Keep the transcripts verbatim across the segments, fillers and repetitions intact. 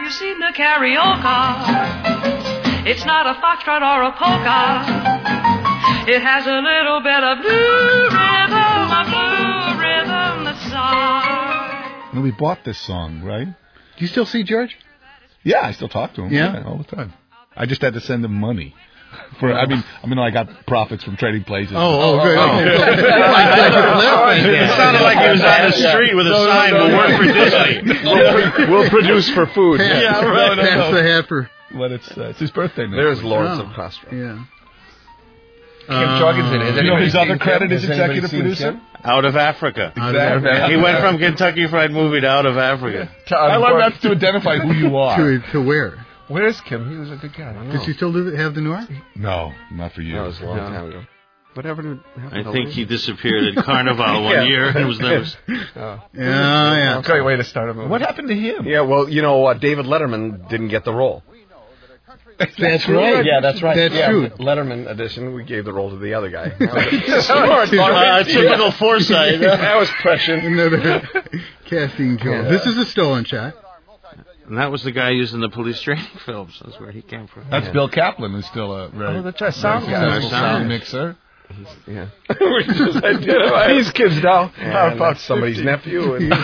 you seen the carioca? It's not a foxtrot or a polka. It has a little bit of blue rhythm, a blue rhythm that's side. And we bought this song, right? Do you still see George? Yeah, I still talk to him. Yeah? Yeah, all the time. I just had to send him money. For I mean, I mean, I got profits from trading places. Oh, oh, good. Oh. Okay. It sounded like he was on the street with a No, no, sign, no, "We'll no. work for Disney. We'll, pro- we'll produce for food." Pass, Yeah, right. Pass No, no, the no. hat for... But it's uh, it's his birthday next There's week. Lawrence Oh. of Castro. Yeah. Kim Uh, Jorgensen. Has You know anybody his seen other credit Kim? is Has anybody executive seen producer? Kim? Out of Africa. Exactly. He went from Kentucky Fried Movie to Out of Africa. I love that to identify who you are. To, to where? Where is Kim? He was a good guy. I don't know. Does he still live, have the Noir? No, not for you. That was a long No. time ago. Whatever happened I to think Lee? he disappeared at Carnival one Yeah. year and was never. Oh. Yeah, yeah. Great way to start a movie. What happened to him? Yeah, well, you know, uh, David Letterman didn't get the role. That's right. Yeah, that's right. That's yeah, true. Letterman edition, we gave the role to the other guy. Uh, typical foresight. That was prescient. Another casting Joel. Yeah. This is a stolen shot. And that was the guy used in the police training films. That's where he came from. That's Bill Kaplan, who's still a very Oh, that's right. Sound very guy. successful Sound. sound mixer. Yeah. We just identified these kids now. How about somebody's nephew? And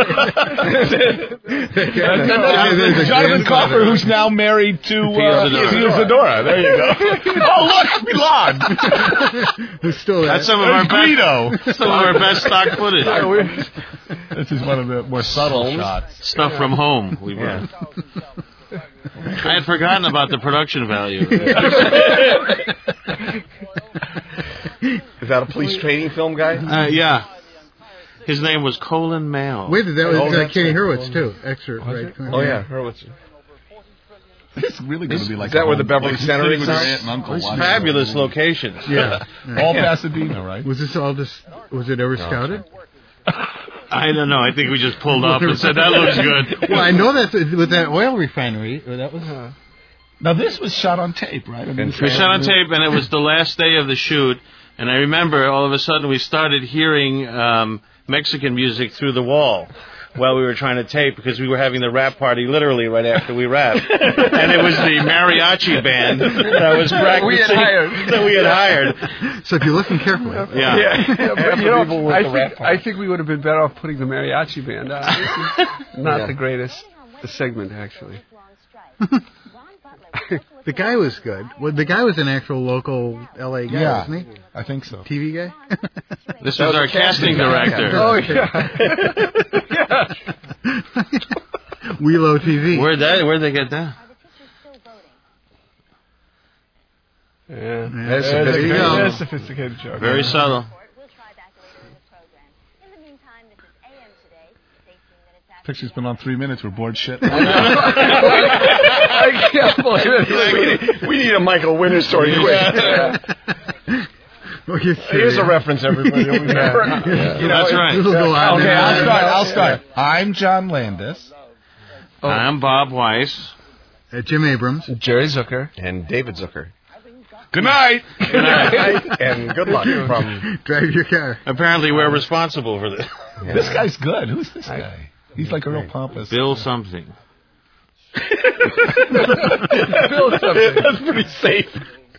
There's a Jonathan grandfather. Coffer, who's now married to uh, Zadora. Pia Zadora. There you go. Oh, look, Milan. Who's still That's some of our There's Guido. best, some of our best stock footage. This is one of the more subtle shots. Stuff from home. We brought. I had forgotten about the production value. Is that a police training film guy? Uh, yeah. His name was Colin Mail. Wait, that was Oh, uh, that's Kenny right. Hurwitz, too. Excerpt, right? Oh, yeah. Hurwitz. It's really going to be like Is that a where the home Beverly place. Center Sitting is? with your aunt and uncle watching Fabulous the movie. locations. Yeah. All Pasadena, right? Was this all just, was it ever scouted? I don't know. I think we just pulled up and said, that looks good. Well, I know that's with that oil refinery. That was. Uh, Now, this was shot on tape, right? I mean, We shot on tape, and it was the last day of the shoot. And I remember all of a sudden we started hearing um, Mexican music through the wall while we were trying to tape because we were having the rap party literally right after we rapped. And it was the mariachi band that was practicing. We had hired. That we had hired. so if you listen carefully. Yeah. Yeah, but, you know, I the think, rap I think we would have been better off putting the mariachi band on. This is not Yeah. the greatest segment, actually. The guy was good. Well, the guy was an actual local L A guy, Yeah, wasn't he? I think so. T V guy? This was our casting director. Oh, yeah. Wheelo T V. Where'd that? Where'd they get that? Yeah. Yeah. That's There you sophisticated. go. That's a sophisticated joke. Very subtle. Picture's been on three minutes. We're bored shit. I can't believe it. we, need, we need a Michael Winter story quick. Well, you're Here's serious. a reference, everybody. You know, That's right. This will go on. Okay, and I'll on. start. I'll start. I'm John Landis. I'm Bob Weiss. Uh, Jim Abrams. Jerry Zucker. And David Zucker. Good night. And good luck from... Drive your car. Apparently, we're responsible for this. This guy's good. Who's this guy? He's like a real pompous. Bill something. That's pretty safe.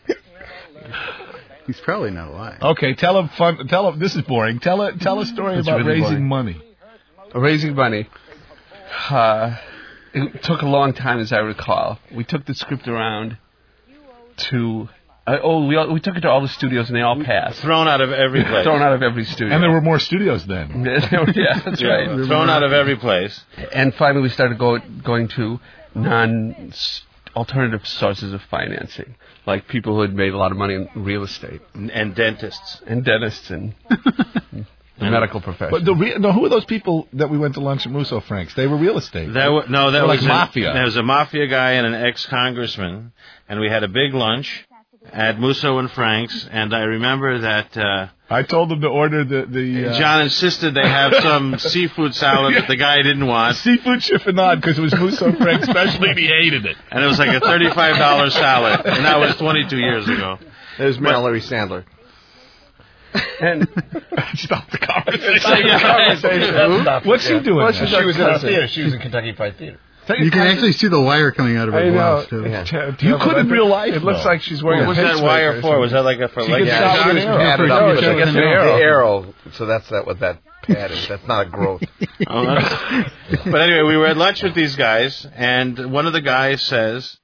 He's probably not alive. Okay, tell him fun. Tell him this is boring. Tell a tell a story It's about really raising boring. money. Raising money. Uh, it took a long time, as I recall. We took the script around to... Uh, oh, we all, we took it to all the studios, and they all passed. Thrown out of every place. Thrown out of every studio. And there were more studios then. Yeah, that's Yeah, right. thrown out of every place. And finally, we started go, going to non alternative sources of financing, like people who had made a lot of money in real estate, And, and dentists. and dentists, and the medical profession. But the re- no, who are those people that we went to lunch at Musso Frank's? They were real estate. That w- no, that They're was like a- mafia. There was a mafia guy and an ex-congressman, and we had a big lunch at Musso and Frank's, and I remember that uh, I told them to order the the uh, John insisted they have some seafood salad that the guy didn't want, seafood chiffonade because it was Musso Frank's specialty and he hated it. and it was like a thirty-five dollars salad, and that was twenty-two years ago. There's Mallory Sandler. and Stop the conversation. Stop the conversation. What's she doing? Well, there? she, she was in a theater. She was in Kentucky Fried Theater. You can actually see the wire coming out of her I know. blouse, too. Yeah. Ter- You terrible. could in That- real life, It looks though. like she's wearing What a was that wire for? Was that like a for She leg? gets Yeah, shot with an arrow. Padded up No, with she a- gets an the arrow. arrow. So that's that what that pad is. That's not a growth. Oh, that's- but anyway, we were at lunch with these guys, and one of the guys says,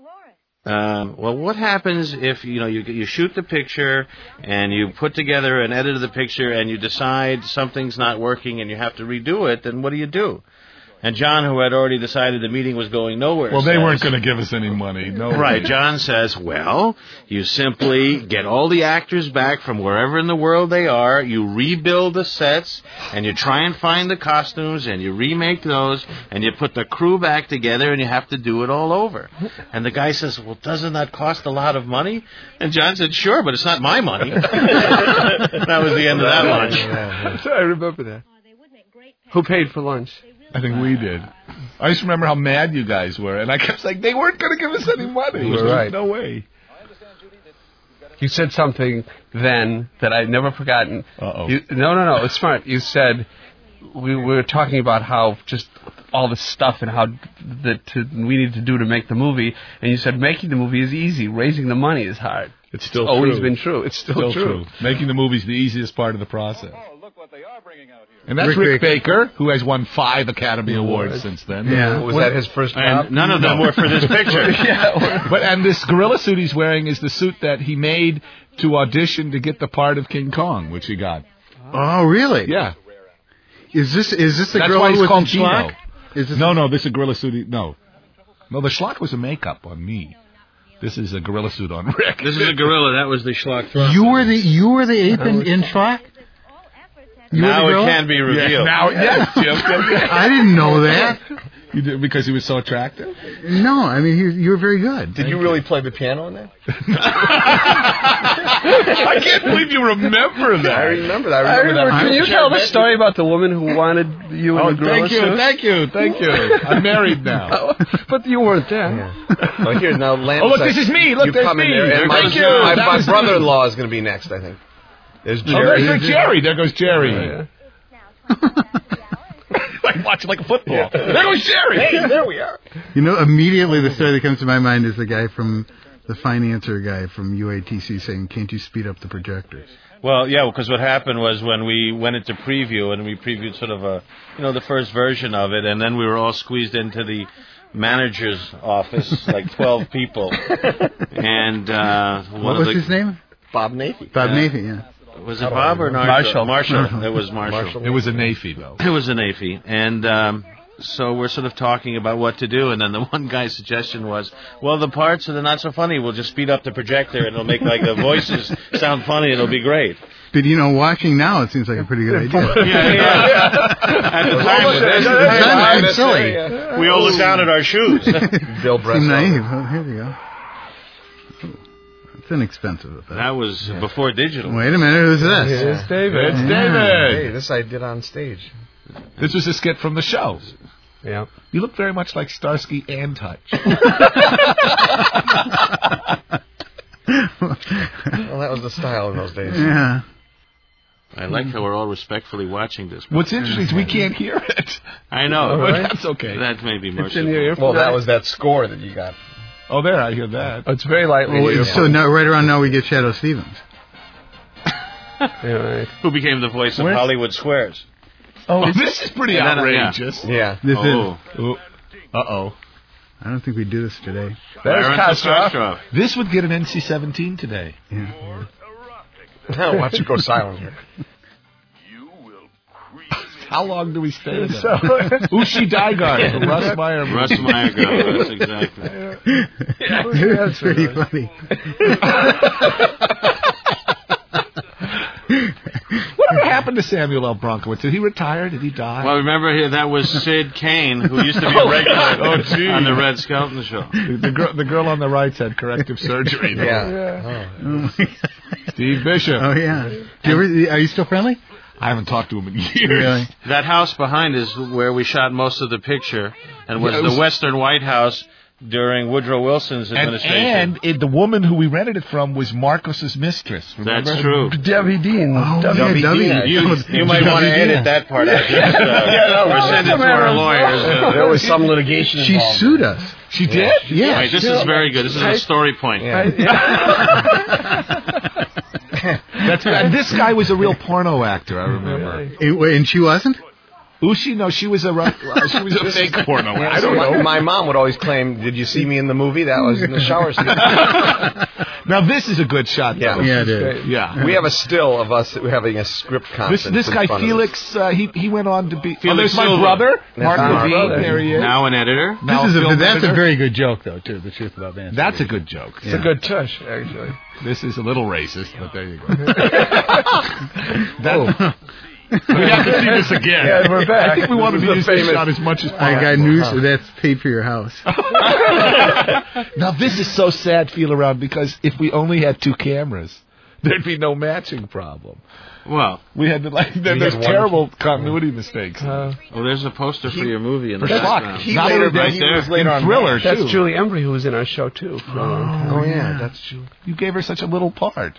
um, "Well, what happens if you know you you shoot the picture and you put together an edit of the picture and you decide something's not working and you have to redo it? Then what do you do?" And John, who had already decided the meeting was going nowhere, Well, they says, weren't going to give us any money. No. Right, John says, well, you simply get all the actors back from wherever in the world they are, you rebuild the sets, and you try and find the costumes, and you remake those, and you put the crew back together, and you have to do it all over. And the guy says, well, doesn't that cost a lot of money? And John said, sure, but it's not my money. That was the end of that lunch. I remember that. Who paid for lunch? I think we did. I just remember how mad you guys were, and I kept saying they weren't going to give us any money. You were There's right. No way. You said something then that I've never forgotten. Uh-oh. You, no, no, no. It's smart. You said we, we were talking about how just all the stuff and how that to, we need to do to make the movie, and you said making the movie is easy. Raising the money is hard. It's still It's always true. been true. It's still, Still true. true. Making the movie's the easiest part of the process. And that's Rick Rick, Baker. Baker, who has won five Academy Awards since then. Yeah. Was that his first job? And none of them were for this picture. Yeah, but and this gorilla suit he's wearing is the suit that he made to audition to get the part of King Kong, which he got. Oh, really? Yeah, Is this is this the that's girl why he's with called the Kino. schlock? Is this No, no, this is a gorilla suit. He, no, no, the schlock was a makeup on me. This is a gorilla suit on Rick. This is a gorilla. That was the schlock throw. You were the you were the ape in, in schlock? You were Now the it gorilla? can be Yeah, revealed. now, yes, Jim. I didn't know that. You did because he was so attractive. No, I mean you you were very good. Did you really play the piano in that? I can't believe you remember that. I remember that. I I remember, remember, that. can you tell the story about the woman who wanted you in Oh, the gorilla thank you, suit? thank you, thank you. I'm married now. But you weren't there. Yeah. Well, here now, Lance. Oh, look, I- this is me. Look, you there's come in me. there, There and my, goes you. my, That my was- brother-in-law is going to be next, I think. There's Oh, Jerry. there's Jerry. There goes Jerry. Yeah. Like watching like a football. There goes Jerry. Hey, there we are. You know, immediately the story that comes to my mind is the guy from the financer guy from U A T C saying, "Can't you speed up the projectors?" Well, yeah, because what happened was when we went into preview and we previewed sort of a, you know, the first version of it, and then we were all squeezed into the manager's office, like twelve people, and uh, one What of was the, his name? Bob Nafy. Bob Yeah. Nafy, yeah. Was it Bob or Marshall. Marshall. Marshall. It was Marshall. Marshall. It was a Nafy though. It was an A F I. And um, so we're sort of talking about what to do, and then the one guy's suggestion was, well, the parts that are not so funny, we'll just speed up the projector, and it'll make like the voices sound funny, it'll be great. But you know, watching now, it seems like a pretty good idea. Yeah, yeah. At the time, It sounds Hey, silly. yeah. we all looked down at our shoes. Bill Seem Breslau. naive. Oh, here we go. Ooh, it's inexpensive. At that. That was before digital. Wait a minute, who's this? Here's David. It's Hey, David. this I did on stage. This was a skit from the show. Yeah. You look very much like Starsky and Hutch. Well, that was the style in those days. Yeah. I like how we're all respectfully watching this. What's interesting is we can't hear it. I know. But But that's okay. that may be It's in merciful. your earphone. Well, that was that score that you got. Oh, there, I hear that. Oh, it's very lightly. Well, in your so now, right around now, we get Shadow Stevens. Yeah, right. Who became the voice of Where's- Hollywood Squares. Oh, this is pretty And then, uh, yeah. outrageous. Yeah. This Oh. is. Uh-oh. I don't think we do this today. There's Clarence Castro. Castro. This would get an N C seventeen today. Yeah. Now, watch it go silent here. How long do we stay there? So- Ushi Daigar from Russ Meyer. Russ Meyer girl, that's exactly. That's pretty funny. Whatever happened to Samuel L. Bronkowitz? Did he retire? Did he die? Well, remember here, that was Sid Kane, who used to be a regular Oh, gee. on the Red Skelton show. the, the, girl, the girl on the right's had corrective surgery. though. Yeah. Oh my God. Steve Bishop. Oh yeah. Do you ever, are you still friendly? I haven't talked to him in years. Really? That house behind is where we shot most of the picture, and was Yeah, it the was- Western White House during Woodrow Wilson's And, administration. and it, the woman who we rented it from was Marcos's mistress. Remember? That's true. Debbie Dean. Oh, Debbie yeah, Dean. W. You, you might want to edit that part out. Just, uh, or send it to our lawyers. Uh, There was some litigation She involved. sued us. She did? Yeah. Right, this is very good. This is a story point. That's and this guy was a real porno actor, I remember. It- wait, and she wasn't? Ushi, no, she was a ru- uh, she was a fake porno actor. I don't know. My mom would always claim, "Did you see me in the movie? That was in the shower scene." Now this is a good shot, Yeah. though. Yeah, it is. Yeah. We have a still of us having a script This conference. this in guy front of Felix, uh, he he went on to be. Felix oh, there's my Silva. brother, That's Martin my Levine. brother. There he is. Now an editor. Now This is a, film that's editor. a very good joke, though, too, the truth about Nancy. That's a good joke. It's a good tush, actually. This is a little racist, but there you go. that, we have to see this again. Yeah, we're back. I think we wanted to This use is the this famous- shot as much as possible. I got news. That's paid for your house. Now this is so sad, feel around, because if we only had two cameras, there'd be no matching problem. Well, We had to like there, there's one- terrible continuity mistakes. oh, there's a poster for your movie in the For Schlock. background. He Not later, only that, he there. was later In on Thriller, That's too. Julie Embry, who was in our show, too. for a long time. Oh yeah, that's Julie. You gave her such a little part.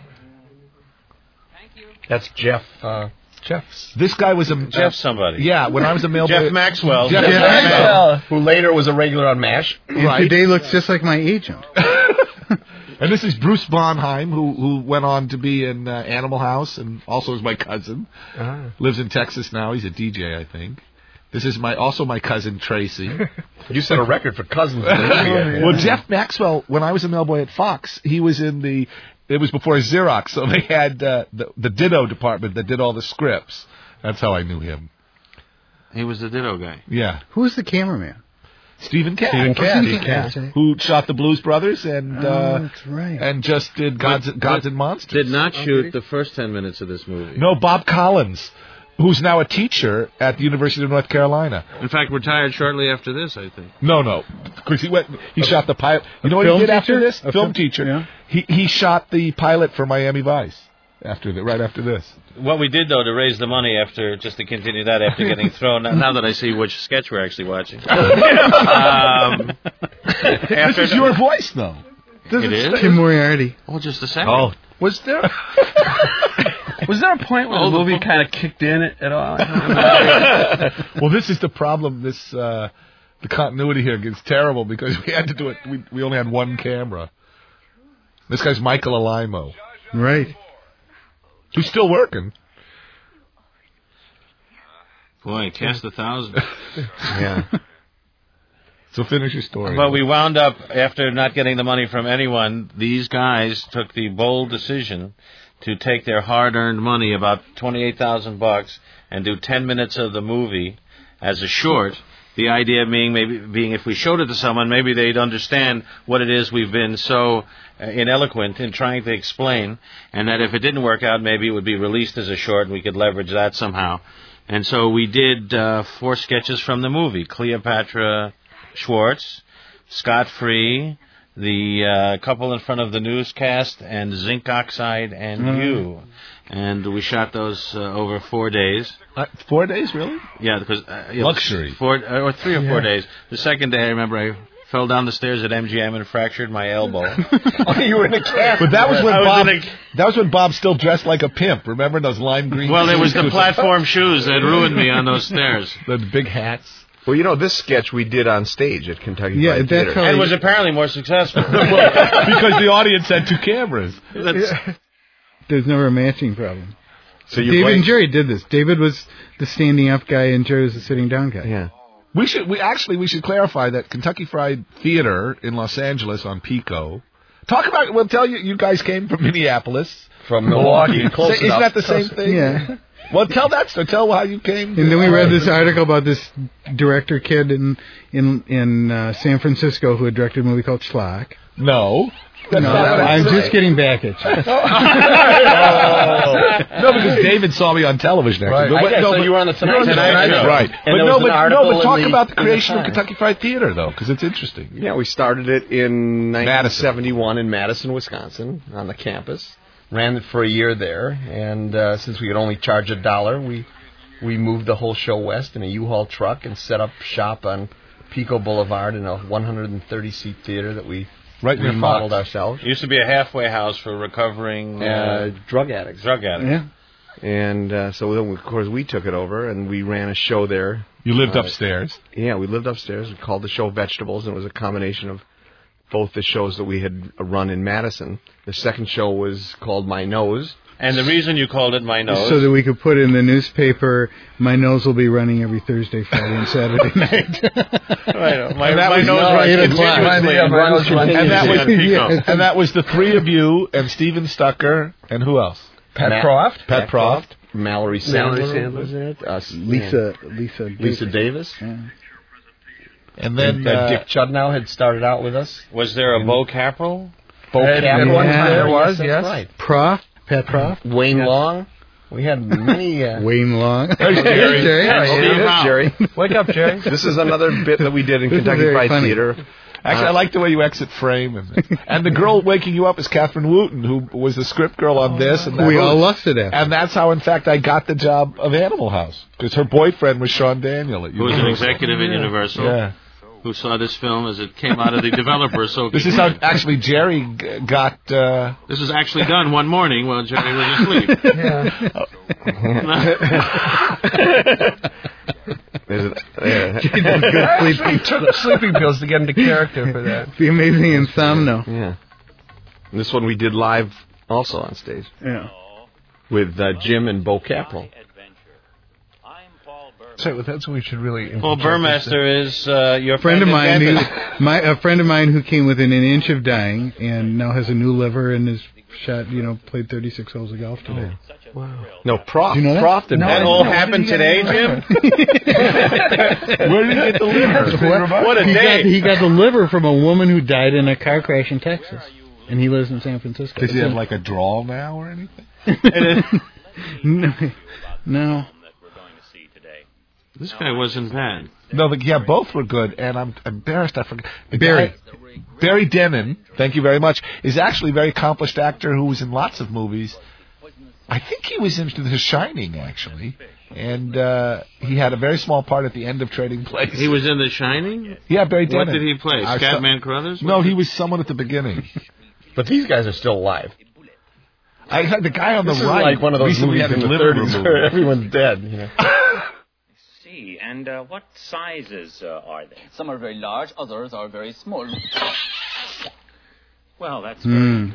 That's Jeff. Uh, Jeff's. This guy was a Jeff somebody. Yeah, when I was a mailboy. Jeff Maxwell. Jeff Jeff Maxwell. who later was a regular on MASH. And Right. today looks just like my agent. And this is Bruce Bonheim, who who went on to be in uh, Animal House, and also is my cousin. Ah. Lives in Texas now. He's a D J, I think. This is my also my cousin Tracy. You set a record for cousins. in the movie. Well, Jeff Maxwell, when I was a mailboy at Fox, he was in the. It was before Xerox, so they had uh, the the Ditto department that did all the scripts. That's how I knew him. He was the Ditto guy. Yeah, Who's the cameraman? Stephen Catt, Stephen Catt. Stephen Catt. who shot the Blues Brothers and Oh, uh, that's right. and just did Gods But- Gods but and Monsters. Did not shoot the first ten minutes of this movie. No, Bob Collins, who's now a teacher at the University of North Carolina. In fact, retired shortly after this, I think. No, no, because he went. He shot the pilot. You know what film he did after teacher? this? A Film film- teacher. yeah. He he shot the pilot for Miami Vice after the, right after this. What we did, though, to raise the money after, just to continue that, after getting thrown, now that I see which sketch we're actually watching. um, This is your voice, though. It is? Tim Moriarty. Oh, just a second. Oh, Was there was there a point where Oh, the the movie phone- kind of kicked in at all? well, this is the problem. This uh, the continuity here gets terrible because we had to do it. We we only had one camera. This guy's Michael Alimo, Right. who's still working. Boy, cast a thousand. Yeah. So finish your story. But we wound up, after not getting the money from anyone, these guys took the bold decision to take their hard-earned money, about twenty-eight thousand bucks, and do ten minutes of the movie as a short. The idea being, maybe being if we showed it to someone, maybe they'd understand what it is we've been so uh, ineloquent in trying to explain, and that if it didn't work out, maybe it would be released as a short, and we could leverage that somehow. And so we did uh, four sketches from the movie: Cleopatra Schwartz, Scott Free, the uh, couple in front of the newscast, and Zinc Oxide and Mm. You. And we shot those uh, over four days. Uh, four days, really? Yeah, because uh, yeah, Luxury. Four uh, or three or four days. The second day, I remember I fell down the stairs at M G M and fractured my elbow. Oh, you were in a cast. But that was when I was Bob. in a- That was when Bob still dressed like a pimp. Remember those lime green? Well, it was the shoes? platform shoes that ruined me on those stairs. The big hats. Well, you know, this sketch we did on stage at Kentucky Yeah, Fried that's Theater. how- And was apparently more successful. Because the audience had two cameras. That's, There's never a matching problem. So you David played- and Jerry did this. David was the standing up guy, and Jerry was the sitting down guy. Yeah. We should. We actually we should clarify that Kentucky Fried Theater in Los Angeles on Pico. Talk about. We'll tell you. You guys came from Minneapolis. From Milwaukee. Close Say, isn't enough. that the same thing? Yeah. Well, tell that story. Tell how you came. And then we read this article about this director kid in in in uh, San Francisco who had directed a movie called Schlock. No. That's No, not what I I'm said. just getting back at you. No, because David saw me on television. Actually. Right. But, I guess no, so but, you were on the Tonight you're on the Show. Tonight Show. Right. And But there no, was an but, article no, but in talk the- about the in the creation of Times. Kentucky Fried Theater, though, because it's interesting. Yeah, we started it in nineteen seventy-one in Madison, Wisconsin, on the campus. Ran it for a year there, and uh, since we could only charge a dollar, we we moved the whole show west in a U-Haul truck and set up shop on Pico Boulevard in a one hundred thirty seat theater that we right remodeled Fox. ourselves. It used to be a halfway house for recovering uh, Uh, drug addicts. drug addicts. Yeah. And uh, so, then, of course, we took it over, and we ran a show there. You lived Uh, upstairs. Yeah, we lived upstairs. We called the show Vegetables, and it was a combination of both the shows that we had run in Madison. The second show was called My Nose. And the reason you called it My Nose... So that we could put in the newspaper, my nose will be running every Thursday, Friday, and Saturday night. Right, my, And that my was- nose no, runs eight o'clock. continuously. Yeah, my nose runs And that was on Pico. yeah. and that was the three of you and Steven Stucker and who else? Pat Matt- Croft. Pat Proft. Mallory Sandler, Mallory Sandler. was in it. Us, Lisa, Lisa, Lisa Davis. Yeah. And then And uh, uh, Dick Chudnow had started out with us. Was there a Bo Caprell? Bo At- at Campbell one was time there. there was, that's yes. right. Proft, Pat Proft, Wayne Long. We had many... Uh, Wayne Long. There's Jerry. Jerry. And Oh, Steve there's Howe. Jerry. Wake up, Jerry. This is another bit that we did in This is Kentucky very Fried funny. Theater. Actually, I like the way you exit frame. And, and the girl waking you up is Catherine Wooten, who was the script girl on this. And that We all was- lusted after. And that's how, in fact, I got the job of Animal House. Because her boyfriend was Sean Daniel. At Who was an Universal. executive at Universal, Yeah. who saw this film as it came out of the developer. So This is how, actually, Jerry g- got... Uh, This was actually done one morning while Jerry was asleep. There's a- uh, Good sleeping, took sleeping pills to get into character for that. The Amazing Insomno. yeah. And this one we did live also on stage Yeah. with uh, Jim and Bo Caprell. So that's what we should really. Paul Burmester is uh, your A friend of mine, and who, my a friend of mine who came within an inch of dying, and now has a new liver and is shot. You know, played thirty-six holes of golf today. No, Proft. Do you know that? Proft and No, That I all know. happened today, Jim? where did he get the liver? What a he day. Got, he got the liver from a woman who died in a car crash in Texas, and he lives in San Francisco. Does he have, like, a drawl now or anything? no, no. This guy wasn't bad. No, the, yeah, both were good, and I'm embarrassed I forgot. The Barry. guy- Barry Dennen, thank you very much, is actually a very accomplished actor who was in lots of movies. I think he was in The Shining, actually, and uh, he had a very small part at the end of Trading Places. He was in The Shining? Yeah, Barry Dennen. What did he play? Our Scatman son- Crothers? No, he was someone at the beginning. But these guys are still alive. I had the guy on This the is right. like one of those recently movies had in his the liver thirties removed. where everyone's dead. You know. See, and uh, what sizes uh, are they? Some are very large, others are very small. Well, that's Mm.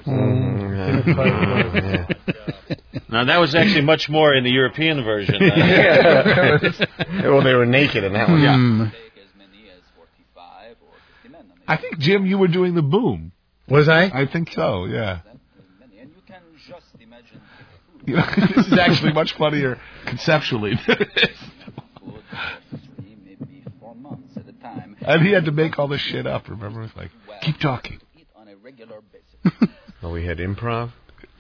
Now, that was actually much more in the European version. Uh, Well, they were naked in that one. Yeah. Hmm. Take as many as forty-five or fifty men. I mean, I think, Jim, you were doing the boom. Was I? I think so, yeah. many. And you can just imagine You know, this is actually much funnier conceptually than it is. food for three, maybe four months at a time. And he had to make all this shit up, remember? It's like, keep talking. Eat on a regular basis. Oh, we had improv.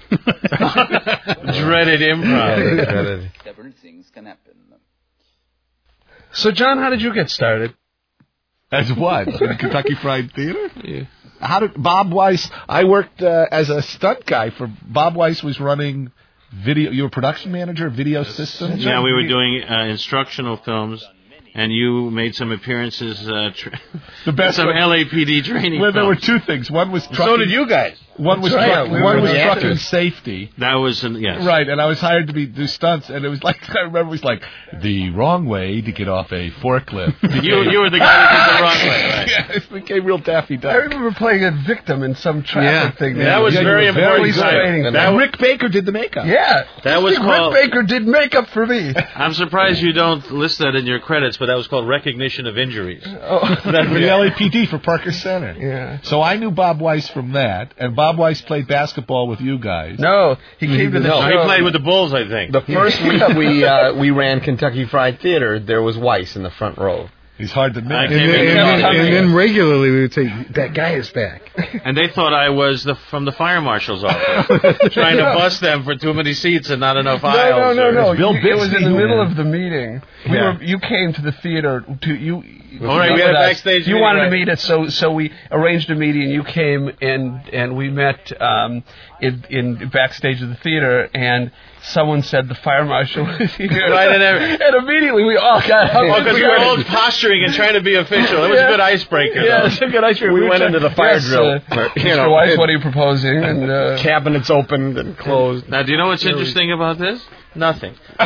dreaded improv. Several things can happen. So, John, how did you get started? As what? In Kentucky Fried Theater? Yeah. How did Bob Weiss? I worked uh, as a stunt guy for Bob Weiss. Was running video. You were production manager, of video systems. Yeah, we were doing uh, instructional films, and you made some appearances, uh, tra- The best some one- L A P D training Well, there were films. two things. One was trucking. So did you guys. One was That's right. trucking, We one were was the trucking actors. safety. That was, an, yes. Right, and I was hired to be do stunts, and it was like I remember it was like the wrong way to get off a forklift. You, you were the guy that did the wrong way, right? Yeah, it became real Daffy I Duck. remember playing a victim in some traffic Yeah. thing. Yeah, That was you very were very important. exciting. And That was, Rick Baker did the makeup. Yeah. That was Rick called- Baker did makeup for me. I'm surprised you don't list that in your credits, but that was called recognition of injuries. Oh. For the L A P D for Parker Center. Yeah. So I knew Bob Weiss from that, and Bob Weiss played basketball with you guys. No, he came to the No, show. He played with the Bulls, I think. The first week we uh, we ran Kentucky Fried Theater, there was Weiss in the front row. He's hard to miss. I And came then, in and, there. then, and then regularly we would say, that guy is back. And they thought I was the from the fire marshal's office, trying to bust them for too many seats and not enough No, aisles. no, no, or- no. Bill You- it was in Bixby the who- middle of the meeting. We Yeah. were, you came to the theater to you. All right, we had a backstage You meeting, wanted right? to meet us, so so we arranged a meeting, and you came, and and we met um, in, in backstage of the theater, and someone said the fire marshal was here. Right, and, and immediately we all got up. Oh, because we were all posturing and trying to be official. It was Yeah. a good icebreaker. Yeah, though. it's a good icebreaker. We went into the fire yes, drill. Uh, You Mister know, Weiss, it- what are you proposing? And uh, Cabinets opened and closed. Now, do you know what's interesting about this? Nothing. No,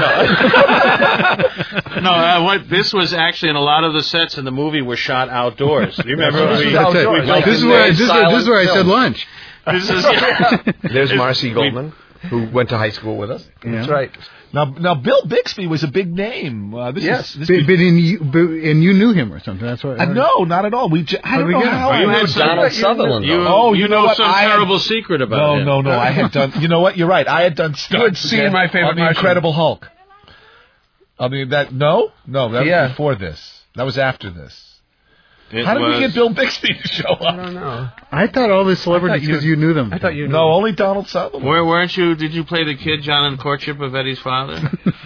no. Uh, what this was actually, in a lot of the sets in the movie were shot outdoors. Do you remember? That's we, it. we That's built it. This is in where I, a this is, silent this is where I said film. lunch. This is yeah. There's Marcy Goldman, who went to high school with us. That's right. Now, now Bill Bixby was a big name. Uh, this Yes, is, this but, but in you, but, and you knew him or something. That's what. uh, no, not at all. We j- I How'd don't we know get him? how. Oh, you I had was- some- Donald Sutherland. You, though. Oh, you, you know, know what? some I had- terrible secret about No, him. no, no. I had done. You know what? You're right. I had done stunts seen again My Favorite on the Martian. Incredible Hulk. I mean that. No, no. That Yeah. was before this. That was after this. It How did was, we get Bill Bixby to show I up? don't know. I thought all the celebrities you- because you, knew them. I thought you knew. No, only Donald Sutherland. Where weren't you? Did you play the kid John in Courtship of Eddie's father?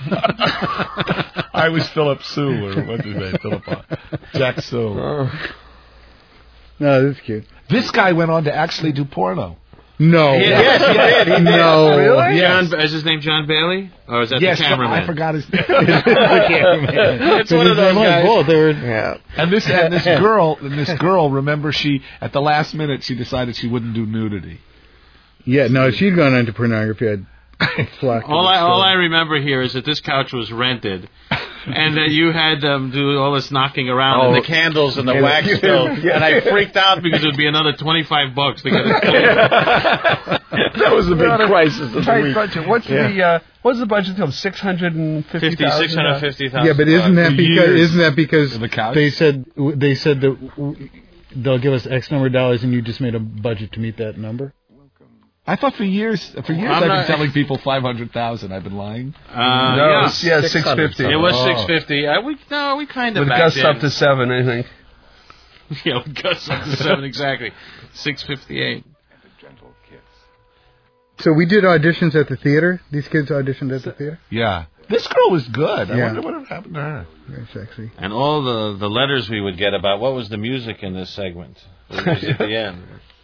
I was Philip Sue, or what's his name? Philip uh, Jack Sue. No, this is cute. This guy went on to actually do porno. No. Yes, he did. He did. No. Really? John, is his name John Bailey, or is that Yes, the cameraman? I forgot his name. It's one of those guys. Both. They were. Yeah. And this and this girl and this girl, remember, she at the last minute she decided she wouldn't do nudity. Yeah. No, she'd gone into pornography. I'd flocked to All the I all show. I remember here is that this couch was rented, and that you had them do all this knocking around and Oh. the candles and the Yeah. wax still, Yeah. and I freaked out because it would be another twenty-five bucks to get it clean. That was the big crisis of the Tight week. budget. What's Yeah. the uh, what's the budget film? Six hundred and fifty Fifty, thousand. six hundred fifty thousand. Yeah, but isn't that For because years. isn't that because The couch? they said they said that w- they'll give us X number of dollars and you just made a budget to meet that number? I thought for years, for years I'm I've not- been telling people five hundred thousand. I've been lying. Uh, No, yeah. it's, yeah, six fifty. It was Oh. six fifty. Uh, we no, we kind of With backed Gus in. up to seven, I think. Yeah, with Gus up to seven exactly. Six fifty-eight. So we did auditions at the theater. These kids auditioned at the theater. Yeah, this girl was good. I Yeah. wonder what happened to her. Very sexy. And all the the letters we would get about what was the music in this segment. It was at the end.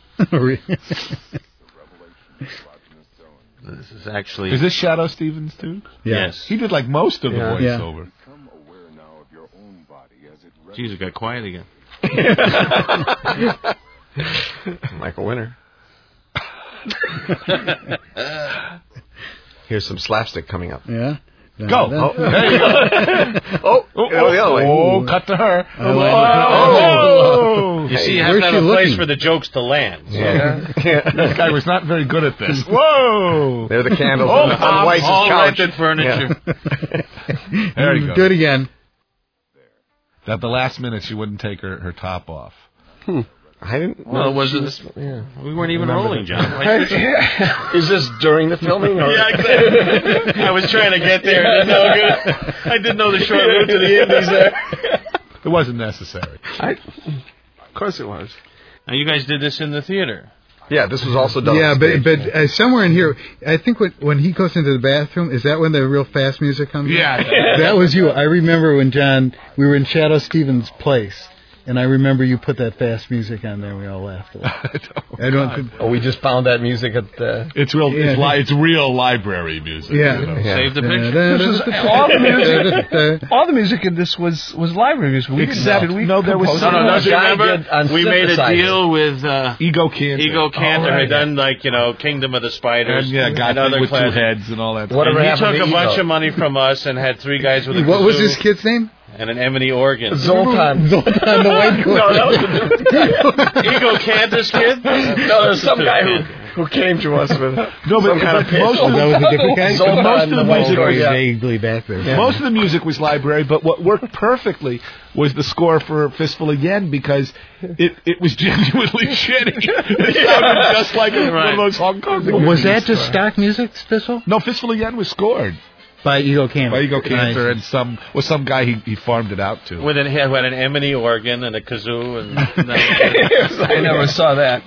This is actually. Is this Shadow Stevens too? Yes. He did like most of the Yeah. Yeah. voiceover. Jeez, it got quiet again. Michael Winner. Here's some slapstick coming up. Yeah. Go. No, Oh, there you go. Oh, oh, the other way. Oh, cut to her. Oh. Oh. You see, you Hey, have where's to have she a place looking? for the jokes to land. Yeah. This guy was not very good at this. Whoa. There are the candles Oh, on, on Tom, Weiss's all couch. rented furniture. There you go. Do it again. At the last minute, she wouldn't take her, her top off. I didn't. Well, know was she it? Yeah. We weren't even Remember rolling, that. John. Is this during the filming? Or? Yeah, exactly. I was trying to get there. Didn't know good. I didn't know the short route to the Indies there. It wasn't necessary. I, of course it was. Now, you guys did this in the theater. Yeah, this was also done. Yeah, on but stage. but uh, somewhere in here, I think when when he goes into the bathroom, is that when the real fast music comes? in? Yeah. That was you. I remember when John, we were in Shadow Stevens' place, and I remember you put that fast music on there. and We all laughed a lot. I don't. think- Oh, we just found that music at the. It's real. Yeah. It's, li- it's real library music. Yeah. You know? Yeah. Save the picture. This is all the music. All the music in this was was library music. We didn't- Except- did we no, there was compose No, it? no, No, don't you Johnny remember? did on We made a synthesizer. deal with uh, Ego Cantor. Ego Cantor. Oh, right. Had done like you know Kingdom of the Spiders. And yeah, and God other with two classics. heads and all that. Whatever And he happened took to a bunch Ego? of money from us and had three guys with a What was kazoo this kid's name? and an Emily organ. Zoltan. Zoltan the White Goat. No, that was the different Ego Cantor's kid? No, there's some guy who, who came to us with No, but, some kind of but most Oh, of that was a different guy. Zoltan most of the the White music Goat, was yeah. vaguely back there. Most of the music was library, but what worked perfectly was the score for Fistful of Yen because it, it was genuinely shitty. It sounded just like one Right. of those Hong Kong Was movies. that just stock music, Thistle? No, Fistful of Yen was scored By Ego Cantor. by Ego Cantor Nice. and some was some guy he, he farmed it out to. With an, he had an Emily organ and a kazoo and. I never saw that.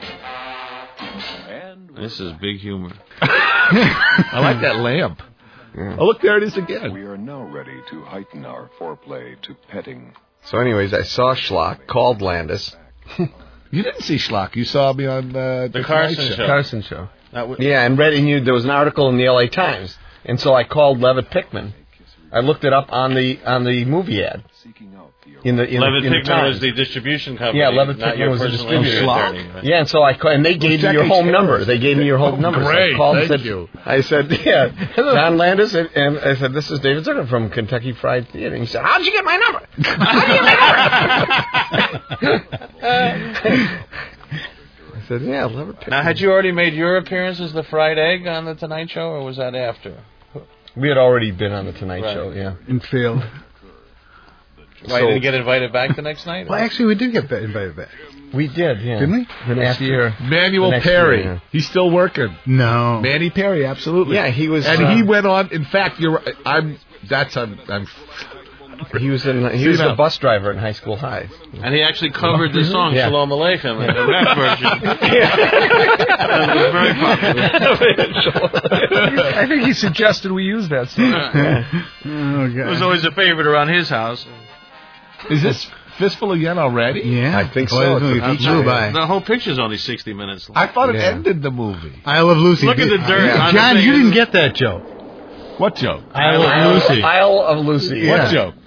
This is big humor. I like that lamp. Yeah. Oh, look, there it is again. We are now ready to heighten our foreplay to petting. So, anyways, I saw Schlock, called Landis. You didn't see Schlock. You saw me on uh, The Carson Show. Show. Carson Show. Yeah, and read, and you, there was an article in the L A Times, and so I called Levitt Pickman. I looked it up on the on the movie ad. In the in Levitt the, in Pickman the was the distribution company. Yeah, Levitt not Pickman your was the personal distributor. injury attorney, right? Yeah, and so I call, and they gave me your home number. They gave me your home Oh, number. great. So I called and Thank said, you. I said, yeah, John Landis, and, and I said, this is David Zucker from Kentucky Fried Theater. And he said, how'd you get my number? How'd you get my number? I said, yeah, Levitt Pickman. Now, had you already made your appearance as the fried egg on the Tonight Show, or was that after? We had already been on the Tonight Right. Show, yeah. And failed. Why, So- didn't get invited back the next night? Well, actually, we did get ba- invited back. We did, yeah. Didn't we? The next year. Manuel The next Perry. year, yeah. He's still working. No. Manny Perry, absolutely. Yeah, he was. And uh, he went on. In fact, you're. right, I'm. That's. I'm. I'm He was in. He See was the now. bus driver in high school high. And he actually covered the song Yeah. Shalom Aleichem in the rap version. That was very popular. I think he suggested we use that song. Oh, It was God. always a favorite around his house. Is this Fistful of Yen already? Yeah. I think Boy, so. it was- It's It flew by. The whole picture's only sixty minutes long. I thought it Yeah. ended the movie. I Love Lucy. Look at the dirt on the John, thing. you didn't get that joke. What joke? I Love Lucy. Isle of Lucy. Yeah. What joke?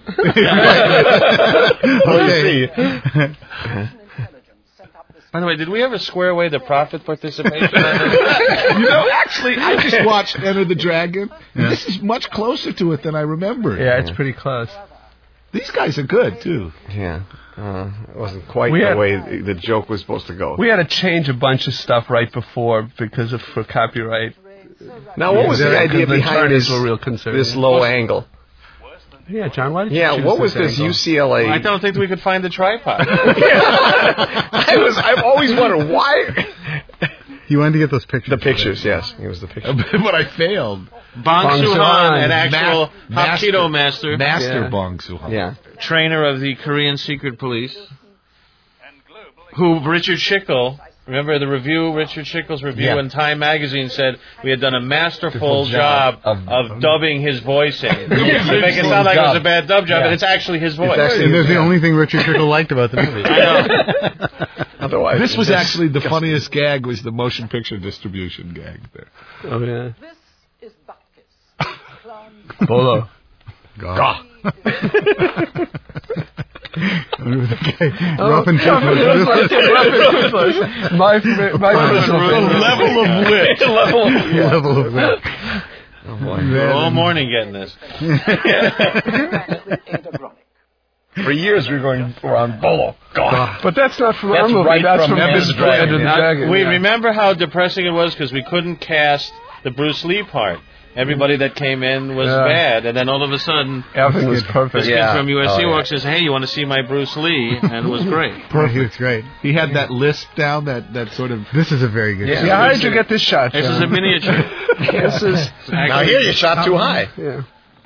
Okay. By the way, did we ever square away the profit participation? on this? You know, actually, I just watched Enter the Dragon. And this is much closer to it than I remembered. Yeah, it's pretty close. These guys are good too. Yeah. Uh, it wasn't quite We the had- way the, the joke was supposed to go. We had to change a bunch of stuff right before because of for copyright. Now, what was Yeah, the idea the behind attorneys this, were real conservative. this low angle? Yeah, John, why did you Yeah, choose what was this angle? U C L A? I don't think we could find the tripod. I was. I've always wondered why. You wanted to get those pictures. The pictures, yes, it was the pictures. But I failed. Bong Bong Soo-han, Soo-han, an actual Ma- Hapkido master, Master Yeah. Bong Soo-han. Yeah. trainer of the Korean secret police, who Richard Schickel, remember the review, Richard Schickel's review Yeah. in Time Magazine said we had done a masterful Job job of- of dubbing his voice in. To make it Excellent sound like it was a job. bad dub job, Yeah. but it's actually his voice. actually- And that's the Yeah. only thing Richard Trickle liked about the movie. I know. Otherwise, This was it's- actually the funniest gag was the motion picture distribution gag there. Oh yeah. This is Bacchus. Polo. God. Rough and toothless. My fa- my personal favorite. Level of wit. Level. Level of wit. Oh boy. We're all morning getting this. For years we were going around Bolo. God. But that's not from That's our movie. right that's from from Enter the Dragon. Enter the Yeah. Dragon. We yeah. remember how depressing it was because we couldn't cast the Bruce Lee part. Everybody that came in was Yeah. bad, and then all of a sudden, Everything was this perfect. Yeah. kid from U S C Oh, yeah. walks and says, "Hey, you want to see my Bruce Lee?" And it was great. Perfect. It's great. He had that lisp down, that, that sort of... This is a very good. Yeah. scene. Yeah, how did you get this shot, This John? is a miniature. This is Now here you shot too high. yeah.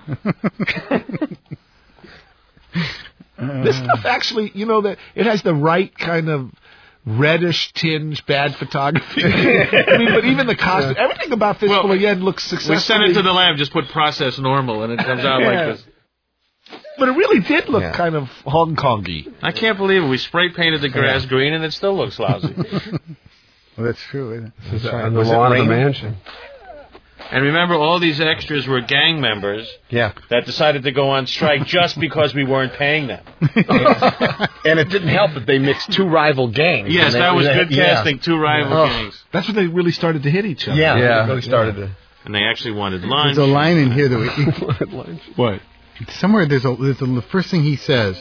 This stuff actually, you know, that it has the right kind of reddish tinge, bad photography. I mean, but even the costume, everything about Fistful Well, of Yen looks We successful. sent it to the lab, just put process normal, and it comes out like this. But it really did look Yeah. kind of Hong Kongy. I can't believe it. We spray painted the grass green, and it still looks lousy. Well, that's true. Isn't it? On the Was it lawn of the raining? mansion. And remember, all these extras were gang members Yeah. that decided to go on strike just because we weren't paying them. And it didn't help that they mixed two rival gangs. Yes, And they- that was they- good yeah. casting. Two rival Oh. gangs, That's when they really started to hit each other. Yeah, Yeah. they really started to. and they actually wanted lunch. There's a line in here that we. What? Somewhere there's a. There's a the first thing he says.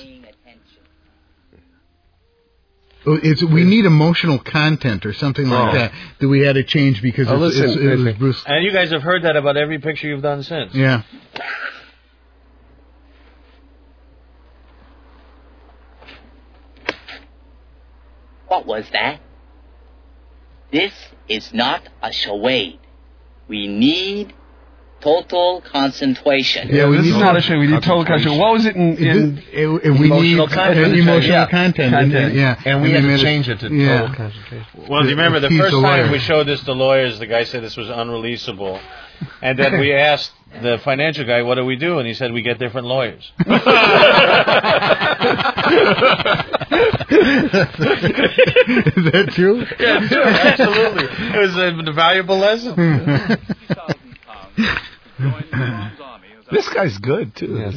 Oh, it's we need emotional content or something like Oh. that that we had to change because Oh, it's, listen, it's, it was listen. Bruce. And you guys have heard that about every picture you've done since. Yeah. What was that? This is not a charade. We need total concentration. Yeah, we this need is not a show. We need total concentration. What was it in? in It- it- we Emotional need content. uh, emotional Yeah. content. Content. And, yeah, And we they had made to it- change it to yeah. total concentration. Well, do you remember the He's first the time lawyer. we showed this to lawyers, the guy said this was unreleasable. And then we asked the financial guy, what do we do? And he said, we get different lawyers. Is that true? Yeah, true. Absolutely. It was a valuable lesson. This guy's good, too. Yes.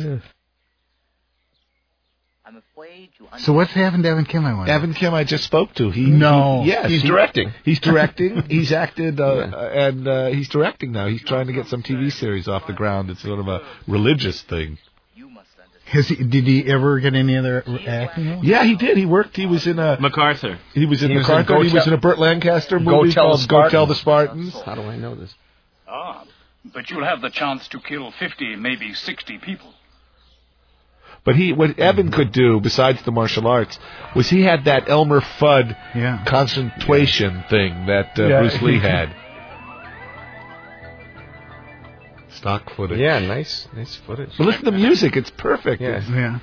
So what's happened to Evan Kim, I wonder? Evan Kim, I just spoke to. He No. he, yes, He's he- directing. He's directing. He's acted, uh, and uh, he's directing now. He's trying to get some T V series off the ground. It's sort of a religious thing. Has he, did he ever get any other acting roles? Yeah, he did. He worked. He was in a. MacArthur. He was in He was in MacArthur. Go he was Tell- in a Burt Lancaster Go movie Tell the called Go Tell the Spartans. Spartans. How do I know this? Ah, but you'll have the chance to kill fifty, maybe sixty people. But he, what Evan could do besides the martial arts was he had that Elmer Fudd Yeah. concentration thing that uh, Yeah. Bruce Lee had. Stock footage. Yeah, nice, nice footage. But listen to the music; it's perfect. Yeah. Yeah.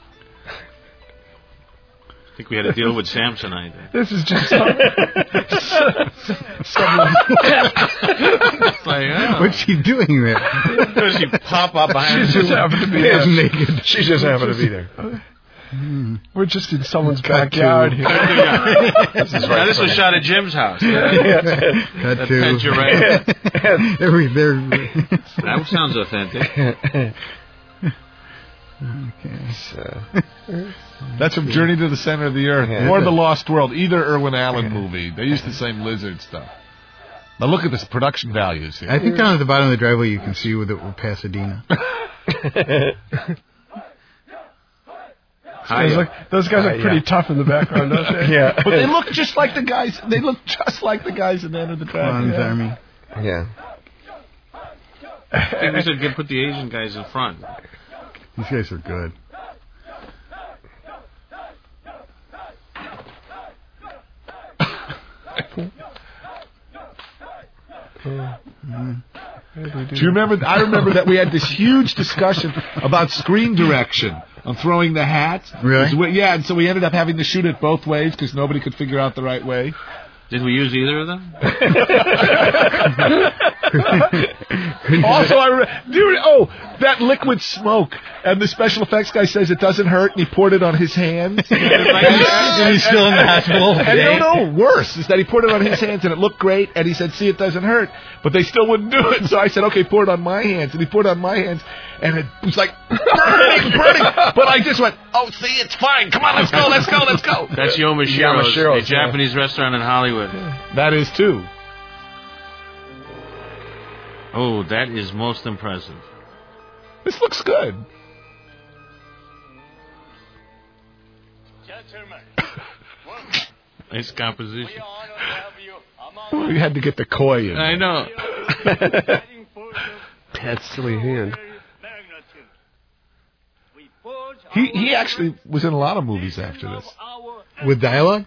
I think we had to deal with Samsonite. This is just some, someone. It's like, oh. What's she doing there? Does she pop up behind She just happened to be Half there. naked. She just happened to be there. We're just in someone's backyard here. This is right. This was shot at Jim's house. That That too. pet giraffe. Every, there. That sounds authentic. That's from Journey to the Center of the Earth Yeah. or The Lost World. Either Irwin Allen movie. They used the same lizard stuff. Now look at this production values here. I think down at the bottom of the driveway you can see with it with Pasadena. Those, look, those guys are pretty tough in the background, don't they? Yeah. But they look just like the guys. They look just like the guys in the end of the Clown's track. Army. Yeah. I think we should get, put the Asian guys in front. These guys are good. Do you remember? I remember that we had this huge discussion about screen direction on throwing the hats. Really? We- Yeah, and so we ended up having to shoot it both ways because nobody could figure out the right way. Did we use either of them? Also, I re- dude, oh, that liquid smoke, and the special effects guy says it doesn't hurt, and he poured it on his hands. And he's still in the hospital. And no, no, worse is that he poured it on his hands, and it looked great, and he said, see, it doesn't hurt, but they still wouldn't do it, so I said, okay, pour it on my hands, and he poured it on my hands, and it was like, burning, burning, but I just went, oh, see, it's fine, come on, let's go, let's go, let's go. That's Yamashiro, Yamashiro's, a Japanese restaurant in Hollywood. That is, too. Oh, that is most impressive. This looks good. Nice composition. We had to get the koi in. I know. That silly hand. He he actually was in a lot of movies after this. With dialogue?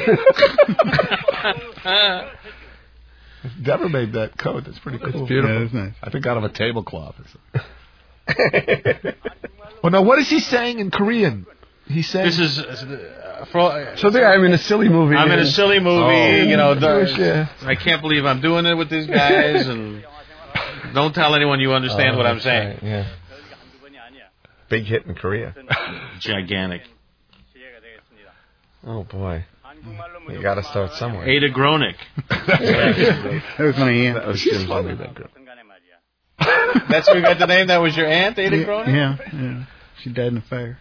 Deborah made that coat. That's pretty cool. It's beautiful. Yeah, that's nice. I think out of a tablecloth or something. Well, now what is he saying in Korean? He's saying This is uh, for, So there, I'm in a silly movie. I'm in a silly movie. Oh. You know, the, Yeah. I can't believe I'm doing it with these guys, and don't tell anyone you understand Oh, what I'm that's saying. right, yeah. Big hit in Korea. Gigantic. Oh boy. You got to start somewhere. Ada Gronick. That was my aunt. That was Jim's funny, that girl. That's where you got the name. That was your aunt, Ada Yeah, Gronick. yeah, yeah. She died in a fire.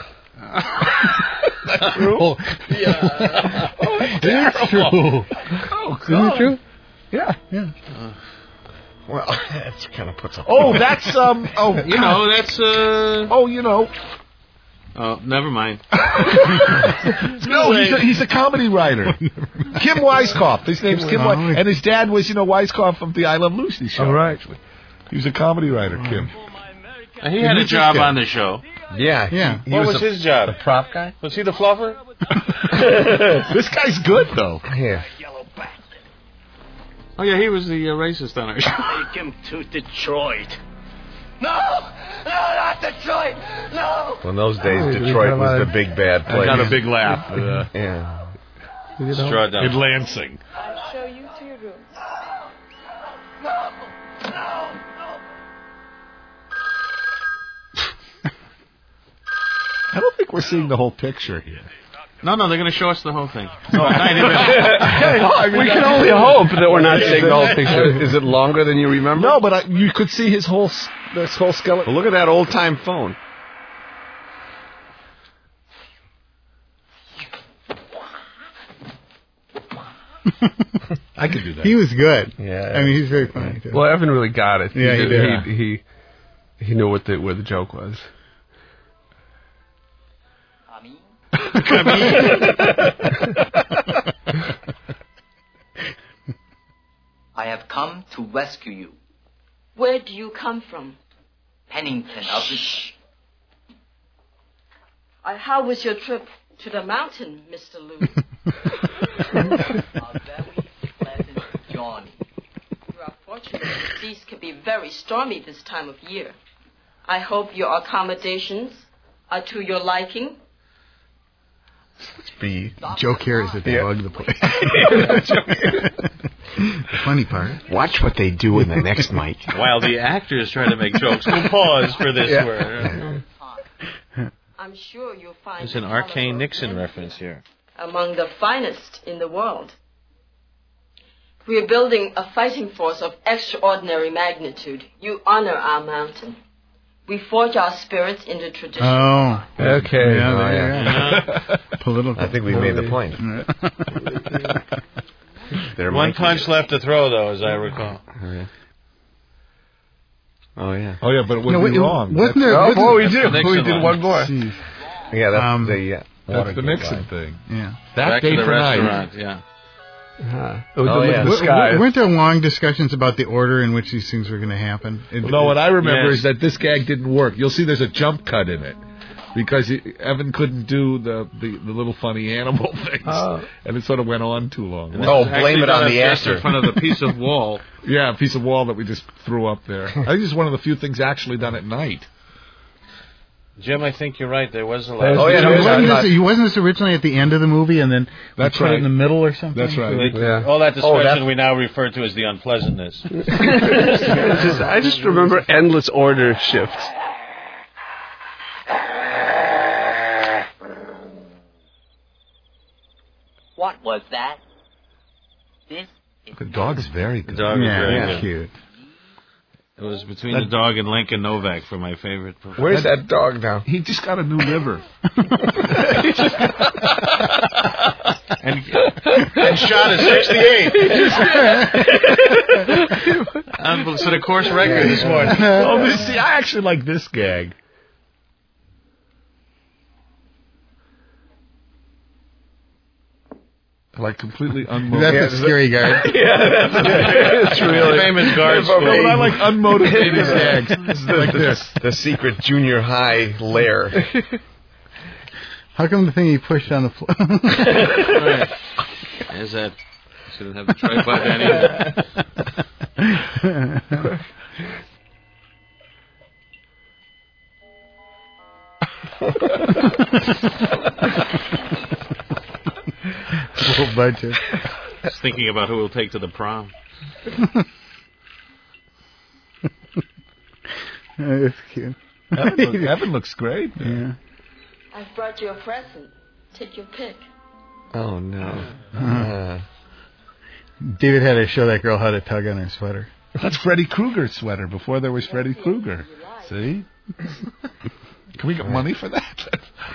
That's true. Oh, yeah. Oh, that's That's terrible. true. Oh, Isn't it true? Yeah. Yeah. Well, that kind of puts up. Oh, that's um. Oh, You know, that's uh. Oh, you know. Oh, never mind. No, he's a, he's a comedy writer. Kim Weiskopf. His name's Kim Weiskopf. And his dad was, you know, Weiskopf of the I Love Lucy show. Oh, right. Actually. He was a comedy writer, Kim. He had a job on the show. Yeah. Yeah. He, he What was, was a, his job? the prop guy? Was he the fluffer? This guy's good, though. Yeah. Oh yeah, he was the uh, racist on our show. Take him to Detroit. No! No, not Detroit! No! Well, in those days, Detroit was the big bad place. Got a big laugh. Uh, Yeah. Straw down. in Lansing. I'll show you to your room. No! No! think we're seeing the whole picture here. No, no, they're going to show us the whole thing. No, ninety minutes. We can only hope that we're not seeing the whole picture. Is it longer than you remember? No, but I, you could see his whole s- this whole skeleton. Well, look at that old-time phone. I could do that. He was good. Yeah. I mean, he's very funny, too. Well, Evan really got it. Yeah, he did. He, he, he knew what the, where the joke was. I have come to rescue you. Where do you come from? Pennington of the... Uh, how was your trip to the mountain, Mister Liu? A very pleasant journey. You are fortunate. The seas can be very stormy this time of year. I hope your accommodations are to your liking. B. Joke here is that they Yeah. bug the place. The funny part. Watch what they do in the next mic. While the actors try to make jokes, we'll pause for this Yeah. word. I'm sure you'll find There's an the Arcane caliber Nixon of reference here. among the finest in the world. We are building a fighting force of extraordinary magnitude. You honor our mountain. We forge our spirits into tradition. Oh. Okay. Yeah, Oh, there you yeah. go. Political. I think we made the point. They're One making punch it. left to throw, though, as I recall. Oh, yeah. Oh, yeah. Oh, yeah, but it would No, be wait, wrong. wasn't That's- there? Oh, wasn't- boy, we do. Nixon We did line. one more. Jeez. Yeah, that's Um, the... Uh, That's the Watergate Nixon line. thing. Yeah. That Back day to the for night. restaurant, yeah. Uh, Oh, look yeah. at the W- sky. w- weren't there long discussions about the order in which these things were going to happen? It- No, what I remember Yes. is that this gag didn't work. You'll see there's a jump cut in it because he, Evan couldn't do the, the, the little funny animal things, Oh. and it sort of went on too long. And this Oh, is blame actually it on done the just actor. in front of the piece of wall. Yeah, a piece of wall that we just threw up there. I think it's one of the few things actually done at night. Jim, I think you're right. There was a lot. There's Oh, yeah, the- no, wasn't, not- this, wasn't this originally at the end of the movie and then we That's put right. it in the middle or something? That's right. They- Yeah. All that discussion that's- we now refer to as the unpleasantness. It's just- I just remember endless order shifts. What was that? This is... The dog's very The good. dog was Yeah, very that's good. cute. It was between the dog and Lincoln Novak for my favorite. Where's that dog now? He just got a new liver. and, and shot at sixty-eight. Unbelievable. Set a course record this morning. Oh, this, see, I actually like this gag. Like completely unmotivated. That's a scary guard. Yeah, that's It's really famous guard No, but I school. like unmotivated gags. This is like this. The secret junior high lair. How come the thing he pushed on the floor? Right. Is that? Shouldn't have the tripod anyway. Whole bunch of. Just thinking about who we'll take to the prom. That's cute. Evan, look, Evan looks great. Yeah. I've brought you a present. Take your pick. Oh, no. Uh-huh. Uh, David had to show that girl how to tug on her sweater. That's Freddy Krueger's sweater before there was Freddy Krueger. See? Can we get money for that?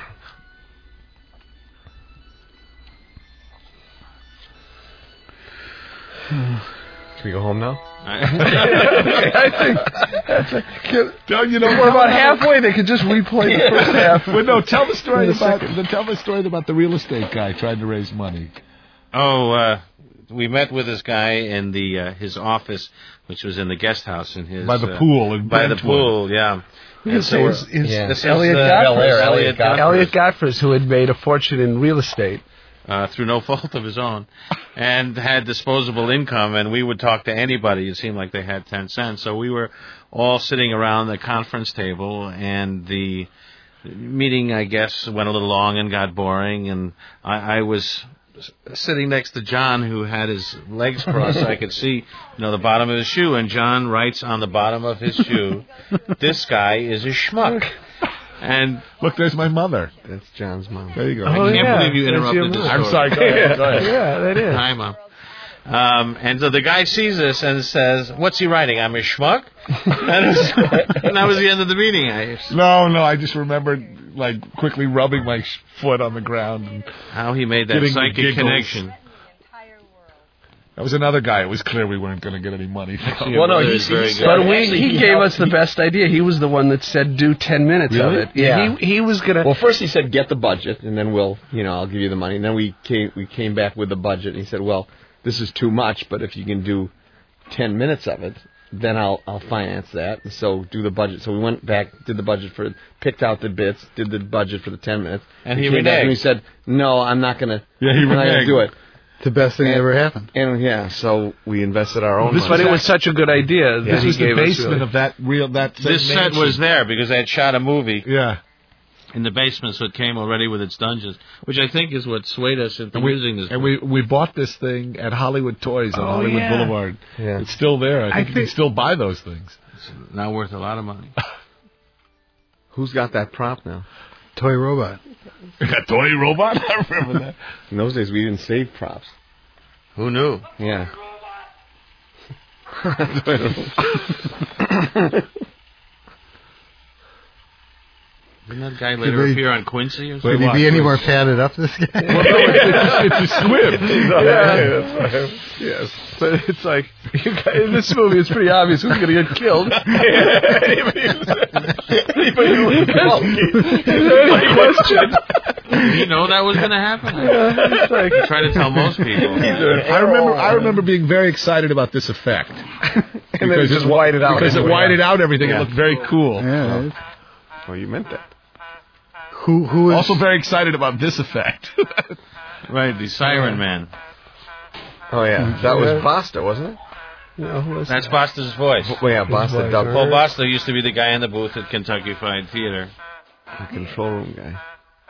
Can we go home now? I think that's a, can, No, you know, we're about halfway. They could just replay the first half. Well, no, tell the story The about second. the, tell the story about the real estate guy trying to raise money. Oh, uh, we met with this guy in the uh, his office, which was in the guest house in his By the uh, pool in by the Brentwood. pool, yeah. You And can say we're- it's, it's Yeah. this is Elliot the- Godfrey. Elliot Elliot Godfrey. Elliot Godfrey, who had made a fortune in real estate. uh, through no fault of his own, and had disposable income, and we would talk to anybody. It seemed like they had ten cents. So we were all sitting around the conference table, and the meeting, I guess, went a little long and got boring, and I, I was sitting next to John, who had his legs crossed, so I could see, you know, the bottom of his shoe, and John writes on the bottom of his shoe, "This guy is a schmuck." And look, there's my mother. That's John's mom. There you go. I Oh, can't yeah. believe you That's interrupted your this mom. story. I'm sorry. Go ahead. Go ahead. Yeah, that is. Hi, Mom. Um, and so the guy sees this and says, "What's he writing? I'm a schmuck." and, was, and that was the end of the meeting. I, No, no, I just remembered like quickly rubbing my sh- foot on the ground. And how he made that getting the psychic giggles. connection. That was another guy. It was clear we weren't going to get any money. From. Well, no, he, he, but we, he, he gave us the best idea. He was the one that said do ten minutes Really? of it. Yeah. He, he was gonna. Well, first he said get the budget, and then we'll, you know, I'll give you the money. And then we came, we came back with the budget, and he said, well, this is too much, but if you can do ten minutes of it, then I'll I'll finance that. And so do the budget. So we went back, did the budget for, picked out the bits, did the budget for the ten minutes, and he came back reneged. and he said, no, I'm not gonna. Yeah, he I'm not gonna reneged. do it. It's the best thing and, that ever happened. And yeah, so we invested our own. This, money. but it was such a good idea. This that he was the gave us, basement really. of that real that. This set mansion. was there because they had shot a movie. Yeah. In the basement, so it came already with its dungeons, which I think is what swayed us into And we, using this. and we we bought this thing at Hollywood Toys on Oh, Hollywood yeah. Boulevard. Yeah. It's still there. I think I you think- can still buy those things. It's now worth a lot of money. Who's got that prop now? Toy robot. A toy robot? I remember that. In those days, we didn't save props. Who knew? Yeah. Didn't that guy later they- appear on Quincy or Would something? he be any more padded up, this guy? Well, no, it's, it's a squib. Yeah. Yes, but it's like you guys, in this movie, it's pretty obvious who's going to get killed. Anybody who's any question. Did he know that was going to happen? It's like, He tried to tell most people. I remember. I remember being very excited about this effect And then it because just it, whited out. because it anyway. whited out everything. Yeah. It looked very cool. Yeah. it's- Oh, you meant that. Who who is Also very excited about this effect. Right, the Siren Man. Oh yeah, that was Basta, wasn't it? no, who was That's Basta's voice. Oh, yeah, Basta voice, dubbed Paul Basta used to be the guy in the booth at Kentucky Fried Theater. the control room guy.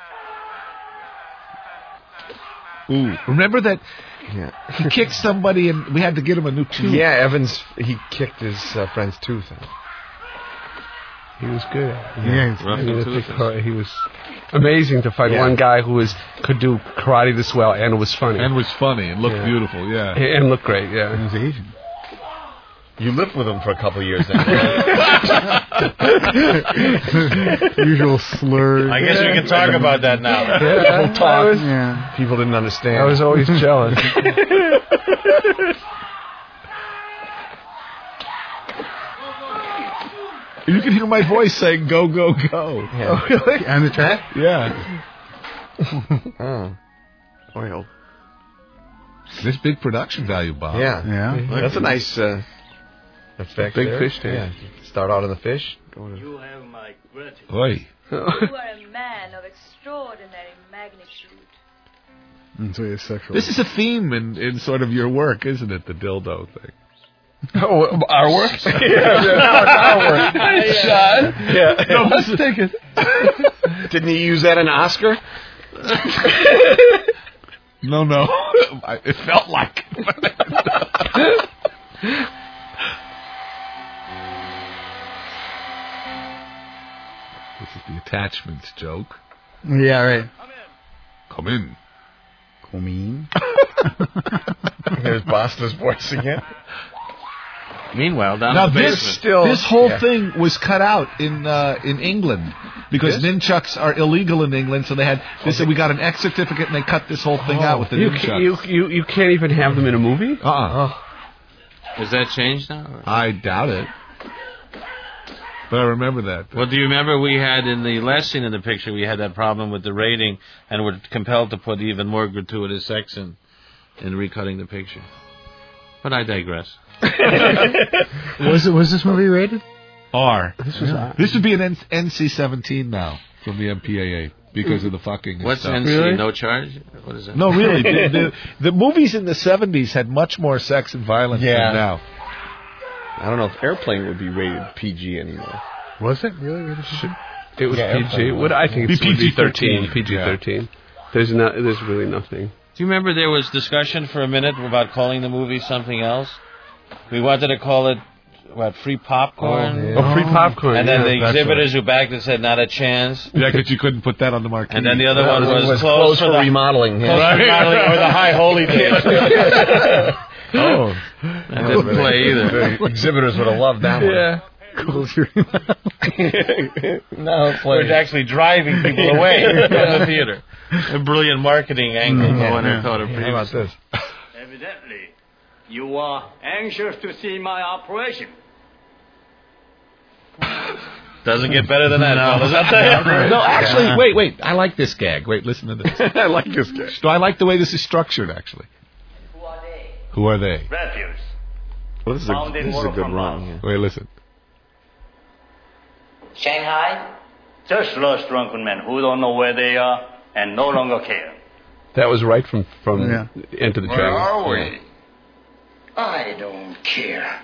Ooh, remember that Yeah. he kicked somebody and we had to get him a new tooth. Yeah, Evans, he kicked his uh, friend's tooth out. He was good. Yeah, he's- Rough He was, and toothless. he was amazing to find Yeah. one guy who was could do karate this well and was funny And was funny and looked Yeah. beautiful, yeah. and looked great. Yeah. he's Asian. You lived with him for a couple of years then. Usual slurs. I guess we can talk about that now. Yeah, People talk. I was, Yeah. People didn't understand. I was always jealous. You can hear my voice saying "Go, go, go." Yeah. really? On the track? Yeah. Oh. Oil. This big production value, Bob. Yeah. Yeah. That's a nice uh, effect. Big there. fish tank. Yeah. Start out on the fish. Go to You have my gratitude. Oi. You are a man of extraordinary magnitude. And so he's sexual. This is a theme in, in sort of your work, isn't it? The dildo thing. Oh, our work? yeah, now it's our work. Nice, Sean. Yeah. No, let's take it. Didn't he use that in Oscar? No, no. I- it felt like. This is the attachments joke. Yeah, right. Come in. Come in. There's Basta's voice again. Meanwhile, down Now in the this basement. still- this whole yeah. thing was cut out in uh, in England because This? nunchucks are illegal in England. So they had they said we got an X certificate and they cut this whole thing out with the You, nunchucks. can, you, you, you can't even have them in a movie? uh-uh. Has that changed now? or- I doubt it. But I remember that. Well, do you remember we had in the last scene in the picture, we had that problem with the rating and were compelled to put even more gratuitous sex in, in recutting the picture. But I digress. Was it? Was this movie rated? R. This was odd. This would be an N C seventeen now from the M P A A because of the fucking. and What's stuff. N C? Really? No charge? What is that? No, really. the, the, the movies in the seventies had much more sex and violence Yeah. than now. I don't know if Airplane would be rated P G anymore. Was it really rated? It was Yeah, P G. What I think Be it's P G thirteen. P G P G thirteen. There's no, there's really nothing. Do you remember there was discussion for a minute about calling the movie something else? We wanted to call it what, free popcorn? Oh, yeah. Oh, free popcorn, And then yeah, the that's exhibitors who backed it said, not a chance. Yeah, because you couldn't put that on the marquee. And then the other That one was- was, was closed, closed for, for the, remodeling, yeah. closed for remodeling or the High Holy Days. Oh. That didn't play either. The exhibitors would have loved that one. Yeah. No, it's We're actually driving people away from the theater. A brilliant marketing angle. Mm-hmm. No one had Yeah. thought of How about previously. this? Evidently, you are anxious to see my operation. Doesn't get better than that, fellas. I'll tell you. No, actually, wait, wait. I like this gag. Wait, listen to this. I like this gag. So I like the way this is structured, actually. Who are they? Who are they? Refuse. Well, this is a, this is a good run. Yeah. Wait, listen. Shanghai? Just lost drunken men who don't know where they are and no longer care. That was right from, from Yeah. Enter the Where Dragon. are we? I don't care.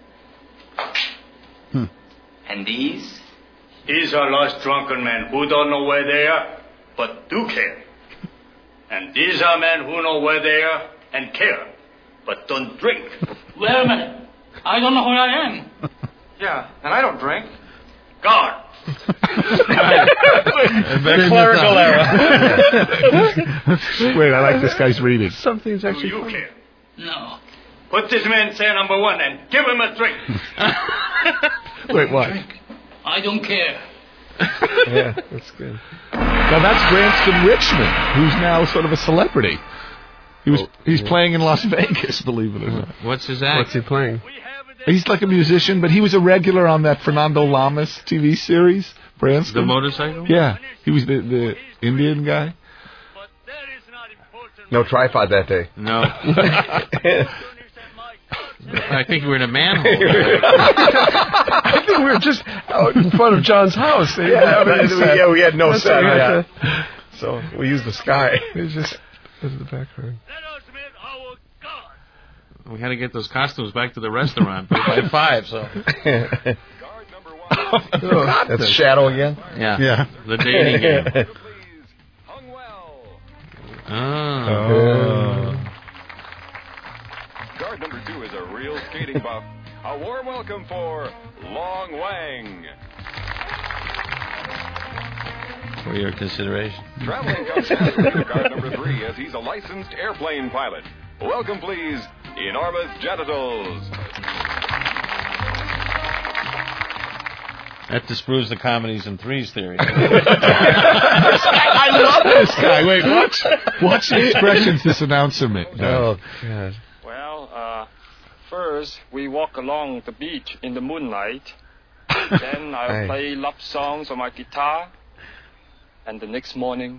And these? These are lost drunken men who don't know where they are, but do care. And these are men who know where they are and care, but don't drink. Wait a minute. I don't know who I am. Yeah, and I don't drink. God. The clerical error. Wait, I like this guy's reading. Something's actually Do you funny. care? No. Put this man say number one and give him a drink. Wait, what? I don't care. Yeah, that's good. Now that's Branston Richmond, who's now sort of a celebrity. He was he's playing in Las Vegas, believe it or not. What's his act? What's he playing? He's like a musician, but he was a regular on that Fernando Lamas T V series, Branston. The motorcycle? Yeah, he was the, the Indian guy. No tripod that day. No. I think we're in a manhole. I think we were just out in front of John's house. They didn't have any we- set. yeah, we had no That's set, why we had yeah. to- So we used the sky. It was just as the background. We had to get those costumes back to the restaurant by five, so. Oh, that's Shadow again? Yeah. Yeah. The dating game. Oh. Oh. Guard number two is a real skating buff. A warm welcome for Long Wang. For your consideration. Traveling comes with guard number three as he's a licensed airplane pilot. Welcome, please, Enormous Genitals. That disproves the comedies and threes theory. I love this guy. Wait, watch, watch the expressions this announcer made. Oh, God. Well, uh, first we walk along the beach in the moonlight. Then I'll Hey. play love songs on my guitar. And the next morning,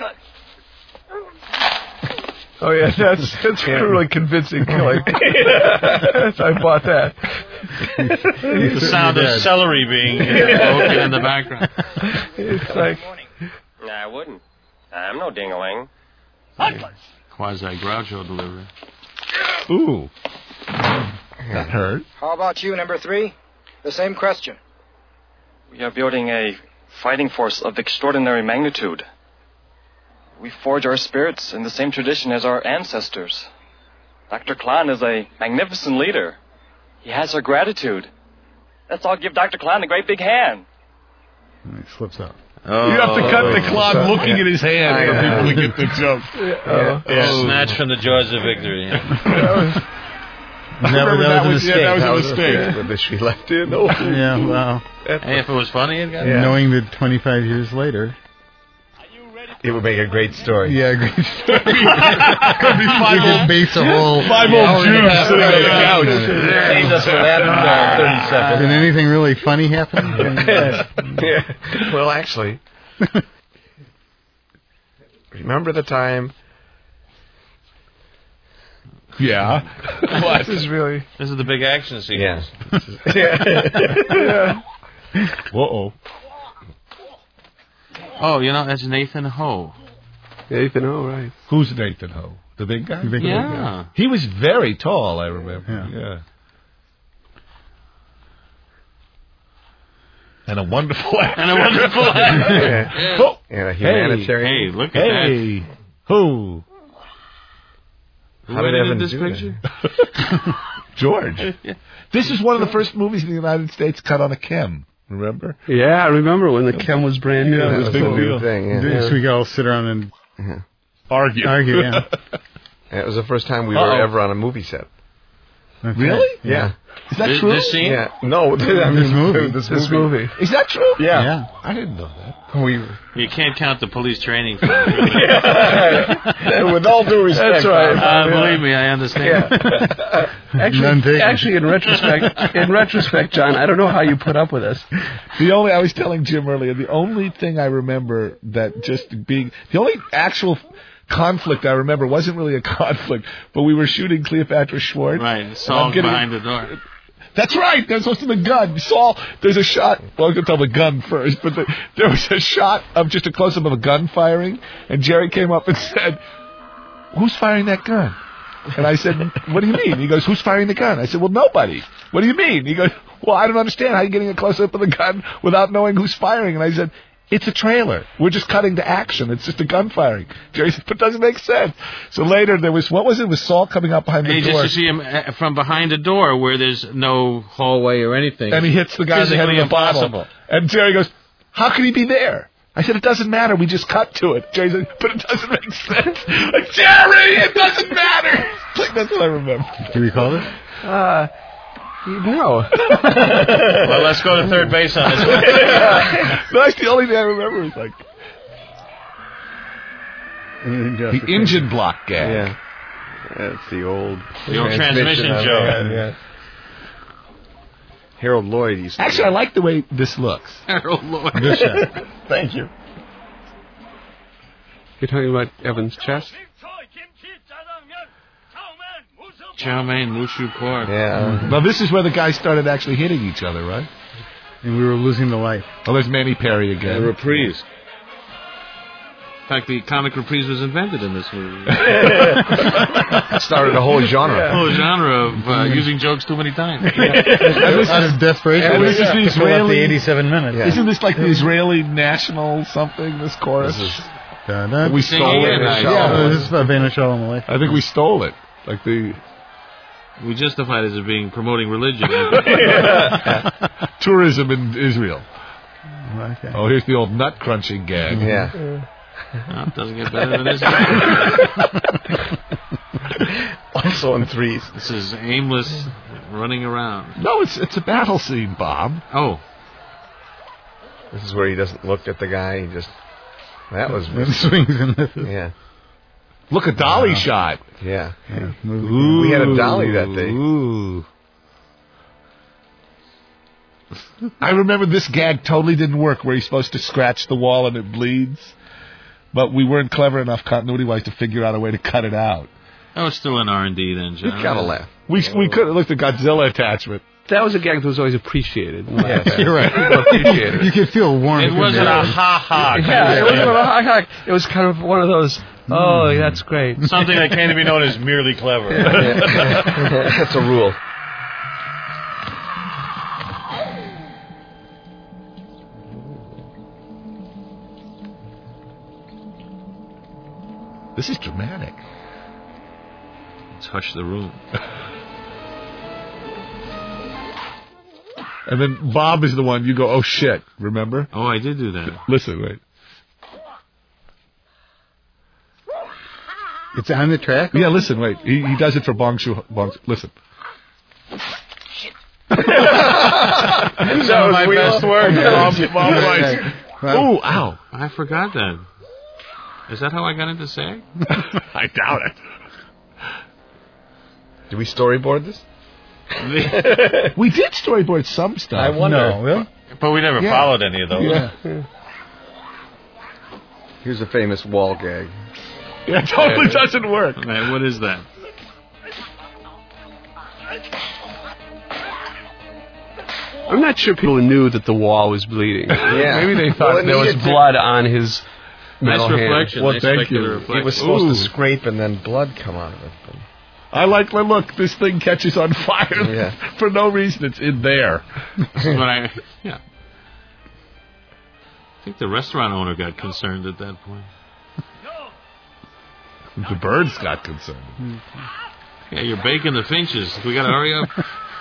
Oh, yeah, that's that's really convincing killing. I bought that. The sound of celery being broken in the background. It's like... no, I wouldn't. I'm no ding-a-ling. Quasi Groucho delivery. Ooh. That hurt. How about you, number three? The same question. We are building a fighting force of extraordinary magnitude. We forge our spirits in the same tradition as our ancestors. Doctor Klein is a magnificent leader. He has our gratitude. Let's all give Doctor Klein a great big hand. And he slips up. Oh, You have to cut the clock oh, looking yeah. at his hand I for know. people to get the joke. Yeah. Oh. Snatched from the jaws of victory. Yeah. I remember that was, yeah, that was a mistake. But she left in. Oh. Yeah, well. Hey, if it was funny, it got Yeah. Knowing that twenty-five years later. It would make a great story. Yeah, great story. Could be five You could old, base a whole five hour old and a Jews half sitting on the on couch. it. Saved us from that in uh, thirty seconds. Did anything really funny happen? Yeah. Well, actually, remember the time? Yeah. What? This is really. This is the big action sequence. Yeah. Yeah. Whoa. Oh, you know, that's Nathan Ho. Nathan Ho, right? Who's Nathan Ho? The big guy? The big Yeah. guy. He was very tall, I remember. Yeah. Yeah. And a wonderful actor. And a wonderful actor. Yeah. Oh. And a humanitarian. Hey, look at Hey. Who? that. How did Who Evan this do picture? George. This is one of the first movies in the United States cut on a chem. Remember? Yeah, I remember when the chem was brand new. Yeah, it was a a big big deal. thing. Yeah. So we could all sit around and Yeah. Argue. argue. Yeah. And it was the first time we Uh-oh. were ever on a movie set. Okay. Really? Yeah. Is that This, true? this scene? Yeah. No, I mean, This movie. This, This movie. movie. Is that true? Yeah. Yeah. I didn't know that. We. You can't count the police training for it. With all due respect. That's right. Uh, believe me, I understand. None Actually, taken. actually, in retrospect, in retrospect, John, I don't know how you put up with us. The only, I was telling Jim earlier, the only thing I remember that just being, the only actual conflict I remember wasn't really a conflict, but we were shooting Cleopatra Schwartz. Right, and I'm Saul's getting- behind the door. That's right. There's supposed to be the gun. Saul, there's a shot. Well, I'm going to tell the gun first, but the, there was a shot of just a close-up of a gun firing, and Jerry came up and said, "Who's firing that gun?" And I said, "What do you mean?" He goes, "Who's firing the gun?" I said, "Well, nobody." "What do you mean?" He goes, "Well, I don't understand how you're getting a close-up of the gun without knowing who's firing." And I said, "It's a trailer. We're just cutting to action. It's just a gun firing." Jerry said, "But it doesn't make sense." So later there was, what was it? Was Saul coming up behind And the you door? just see him uh, from behind a door where there's no hallway or anything. And he hits the guy in the head with Physically a bottle. impossible. And Jerry goes, "How could he be there?" I said, "It doesn't matter. We just cut to it." Jerry said, "But it doesn't make sense." Like, Jerry, it doesn't matter. Like, that's what I remember. Do you recall it? Uh, no. Well, let's go to third base on this one. No, that's the only thing I remember. Is like the engine block gag. Yeah. That's the old... The old transmission of- joke. Yeah, yeah. Harold Lloyd used to Actually, I like the way this looks. Harold Lloyd. Good shot. Thank you. You're talking about Evan's chest? Chow mein, mushu pork. Yeah. Now, this is where the guys started actually hitting each other, right? And we were losing the light. Oh, there's Manny Perry again. The reprise. In fact, the comic reprise was invented in this movie. Started a whole genre. A whole genre of uh, using jokes too many times. Out of desperation. And this is the To fill up the Israeli- eighty-seven minutes. Yeah. Isn't this like the Israeli national something, this chorus? This is- Dun, dun. We Singing stole it, it. right. Yeah, this is Avena Shalom Aleichem. I think we stole it. Like the We justified it as being promoting religion. tourism in Israel. Okay. Oh, here's the old nut crunching gag. Yeah. No, it doesn't get better than this. Also in threes. This is aimless running around. No, it's it's a battle scene, Bob. Oh, This is where he doesn't look at the guy. He just... That was... Then swings in this. Yeah. Look, a dolly shot. Yeah. Yeah, move- Ooh. We had a dolly that day. Ooh. I remember this gag totally didn't work where he's supposed to scratch the wall and it bleeds. But we weren't clever enough continuity-wise to figure out a way to cut it out. that was still an R and D then, You John. gotta laugh. We we could have looked at Godzilla attachment. That was a gag that was always appreciated. Yeah. You're right. People appreciated it. You could feel warm. It wasn't a ha-ha. Yeah, it wasn't a ha ha. It was kind of one of those, oh, that's great. Something that can't be known as merely clever. That's a rule. This is dramatic. Let's hush the room. And then Bob is the one, you go, oh shit, remember? Oh, I did do that. Listen, wait. It's on the track? Yeah, listen, wait. He, he does it for Bong Shu. Bong, listen. Some of my best work. Bob, Bob like, Well, ooh, ow. I forgot that. Is that how I got into SAG? I doubt it. Did we storyboard this? We did storyboard some stuff. I wonder. No, really? But we never Yeah. followed any of those. Yeah. Here's a famous wall gag. Yeah, it totally doesn't work. Man, what is that? I'm not sure people knew that the wall was bleeding. Yeah. Maybe they thought Well, it there was needed to- blood on his Nice metal hand. reflection. Well, nice thank spectacular you. reflection. It was supposed Ooh. to scrape and then blood come out of it. But I like my look. This thing catches on fire Yeah. for no reason. It's in there. This is when I, yeah. I think the restaurant owner got concerned at that point. The birds got concerned. Yeah, you're baking the finches. We got to hurry up.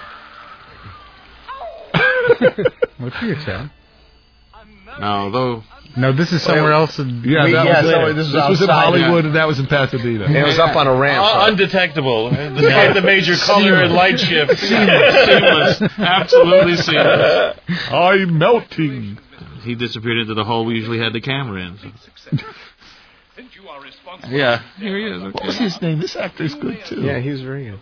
What's your sound? No, though. No, this is somewhere else. In, Yeah, We- that yeah, was, so this, this is was in outside, Hollywood, yeah. and that was in Pasadena. And it was up on a ranch. Uh, so- undetectable. Despite the major color and light shift. Seamless. Seamless. Absolutely seamless. I'm melting. He disappeared into the hole we usually had the camera in. So. Yeah, here he is. What Okay. was his name? This actor's good, too. Yeah, he was very good.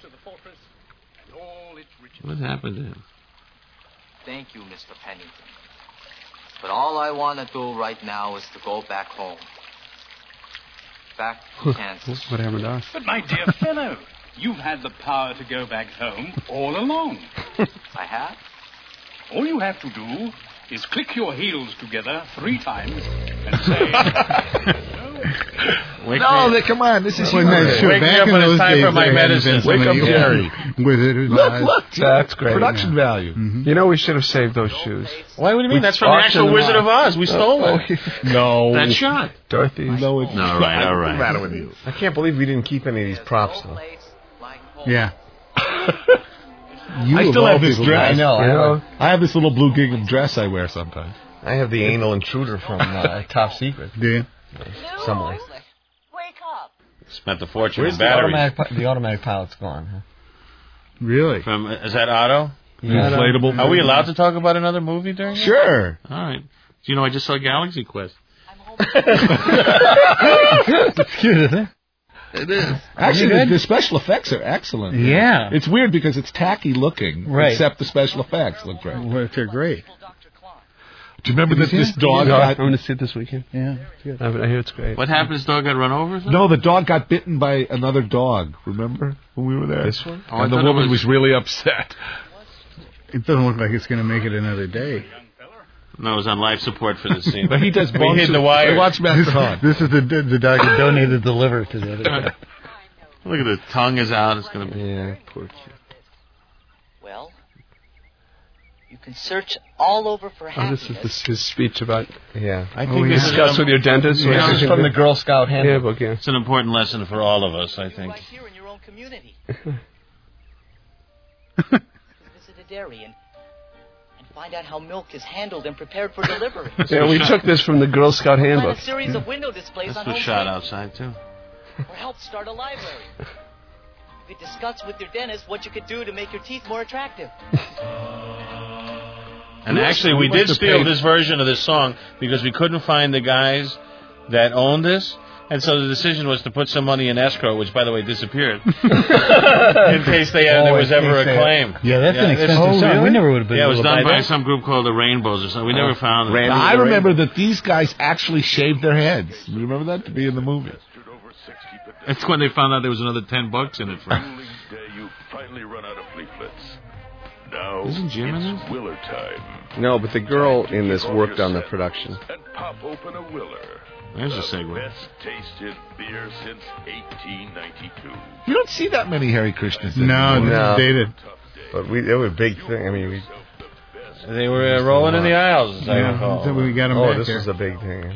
What happened to him? Thank you, Mister Pennington. But all I want to do right now is to go back home. Back to Kansas. What happened to us? But my dear fellow, you've had the power to go back home all along. I have? All you have to do is click your heels together three times and say, Wake No, me- they, come on. This is Well, no, humor. sure, Wake me back up in when it's those time days, for my there hadn't medicine. been so Wake many- up, Jerry. With it, Look, look. That's great. Production value. Mm-hmm. You know, we should have saved those shoes. Why? What do you mean? We That's from the talked actual to them Wizard all. of Oz. We stole Oh, it. No. That shot. Dorothy. No, it's No, all right, all right. What's the matter with you? I can't believe we didn't keep any of these props, though. Yeah. You I of still all have this people, dress. I know, I know. I have this little blue gingham dress I wear sometimes. I have the anal intruder from uh, Top Secret. Do you? Somewhere. Spent the fortune Where's in the batteries. automatic, pi- the automatic pilot's gone, huh? Really? From is that Otto? Yeah. Inflatable. Are we allowed to talk about another movie during? that? Sure. All right. Do you know I just saw Galaxy Quest? It's cute, isn't it? It is. Actually, the, the special effects are excellent. Yeah. It's weird because it's tacky looking, Right. except the special effects look great. Well, they're great. Do you remember Have that you this seen it? dog No, I'm got... going to see it this weekend. Yeah. It's good. I I hear it's great. What happened? His dog got run over? Or something? No, the dog got bitten by another dog. Remember when we were there? This one? Oh, I and the thought it woman was- was really upset. It doesn't look like it's going to make it another day. No, it was on life support for this scene. But he does We bones. hid the wire. Watch Master Han. This is the the dog that donated the liver to the other guy. Look at the tongue is out. It's gonna be. Yeah, poor kid. Well, you can search all over for Oh, happiness. this is this, his speech about Yeah. I oh, think we this is discussed an- with your dentist. You know, This is from the Girl Scout handbook. handbook, yeah. It's an important lesson for all of us, I think. Right here in your own community. Visit a dairy and, and find out how milk is handled and prepared for delivery. Yeah, we took this from the Girl Scout Plan handbook. a series of window displays This on was home shot plate. outside too. Or help start a library. You could discuss with your dentist what you could do to make your teeth more attractive. And actually, we We'd like did to steal pay- this version of this song because we couldn't find the guys that owned this. And so the decision was to put some money in escrow, which, by the way, disappeared, in case they had, Oh, there was in ever a case they- claim. Yeah, that's an it's- expensive oh, song. really? We never would have been Yeah, it was able to done buy by that. some group called the Rainbows or something. We never found it. Randy Now, I the remember Rainbow. that these guys actually shaved their heads. You remember that to be in the movie? That's when they found out there was another ten bucks in it for. Day you finally run out of leaflets. Now Isn't Jim in it's Willer time. No, but the girl in this worked on the production. And pop open a Willer. There's a The segue. best tasted beer since eighteen ninety-two. You don't see that many Harry Krishnas. No, anymore. this No. is dated. But we, it was a big thing. I mean, we, They were uh, rolling in the aisles, as I Yeah, recall. so we got him oh, back this there. was a big thing.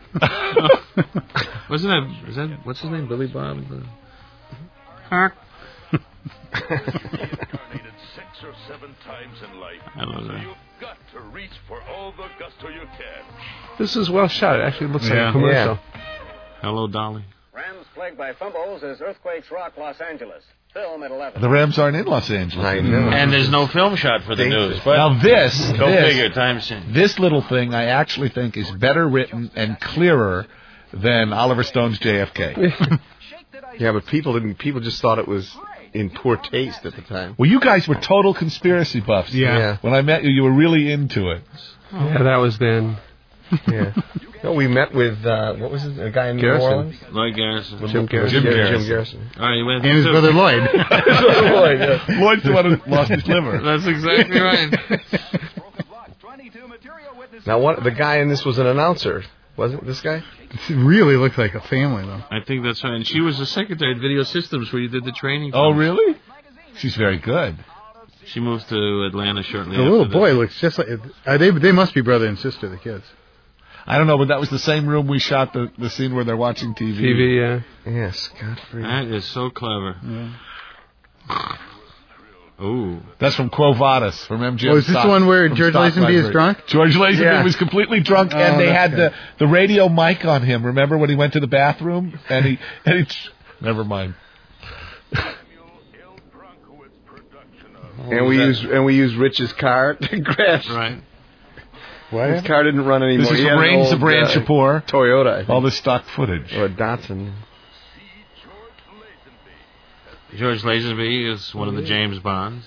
Wasn't that? Is that what's his name? Billy Bob. Uh, Reincarnated six or seven times in life. I love so that. you've got to reach for all the gusto you can. This is well shot. It actually looks like Yeah. a commercial. Hello, Dolly. Rams plagued by fumbles as earthquakes rock Los Angeles. Film at eleven. The Rams aren't in Los Angeles. I know. And there's no film shot for the news. But Now this, go this, figure. Time change. this little thing I actually think is better written and clearer than Oliver Stone's J F K. Yeah, but people didn't. People just thought it was in poor taste at the time. Well, you guys were total conspiracy buffs. Yeah. Yeah. When I met you, you were really into it. Yeah, that was then. Yeah. No, we met with uh, what was his a guy in Garrison. New Orleans. Lloyd Garrison. Jim Garrison. Jim, Garrison. Jim Garrison. All right, you went And his to- brother Lloyd. Lloyd, yeah. Lloyd's the one who lost his liver. That's exactly right. Now, what the guy in this was an announcer, wasn't this guy? It really looks like a family, though. I think that's right. And she was the secretary at Video Systems where you did the training. Oh, from. really? She's very good. She moved to Atlanta shortly The after little this. boy looks just like... Uh, they, they must be brother and sister, the kids. I don't know, but that was the same room we shot the, the scene where they're watching T V. T V, yeah. Yeah, Scott Free. That is so clever. Yeah. Ooh. That's from Quo Vadis, from M G M. Oh, is this Stock, the one where from George Stock Lazenby Library. is drunk? George Lazenby Yeah. was completely drunk, Oh, and they that's had good. the, the radio mic on him. Remember when he went to the bathroom? And he... And he never mind. And we use and we use Rich's car to crash. Right. What? His car didn't run anymore. This is He had from an Rains old, of Ran uh, Shapur. Toyota. I think. All this stock footage. Or a Datsun. George Lazenby is one of the James Bonds.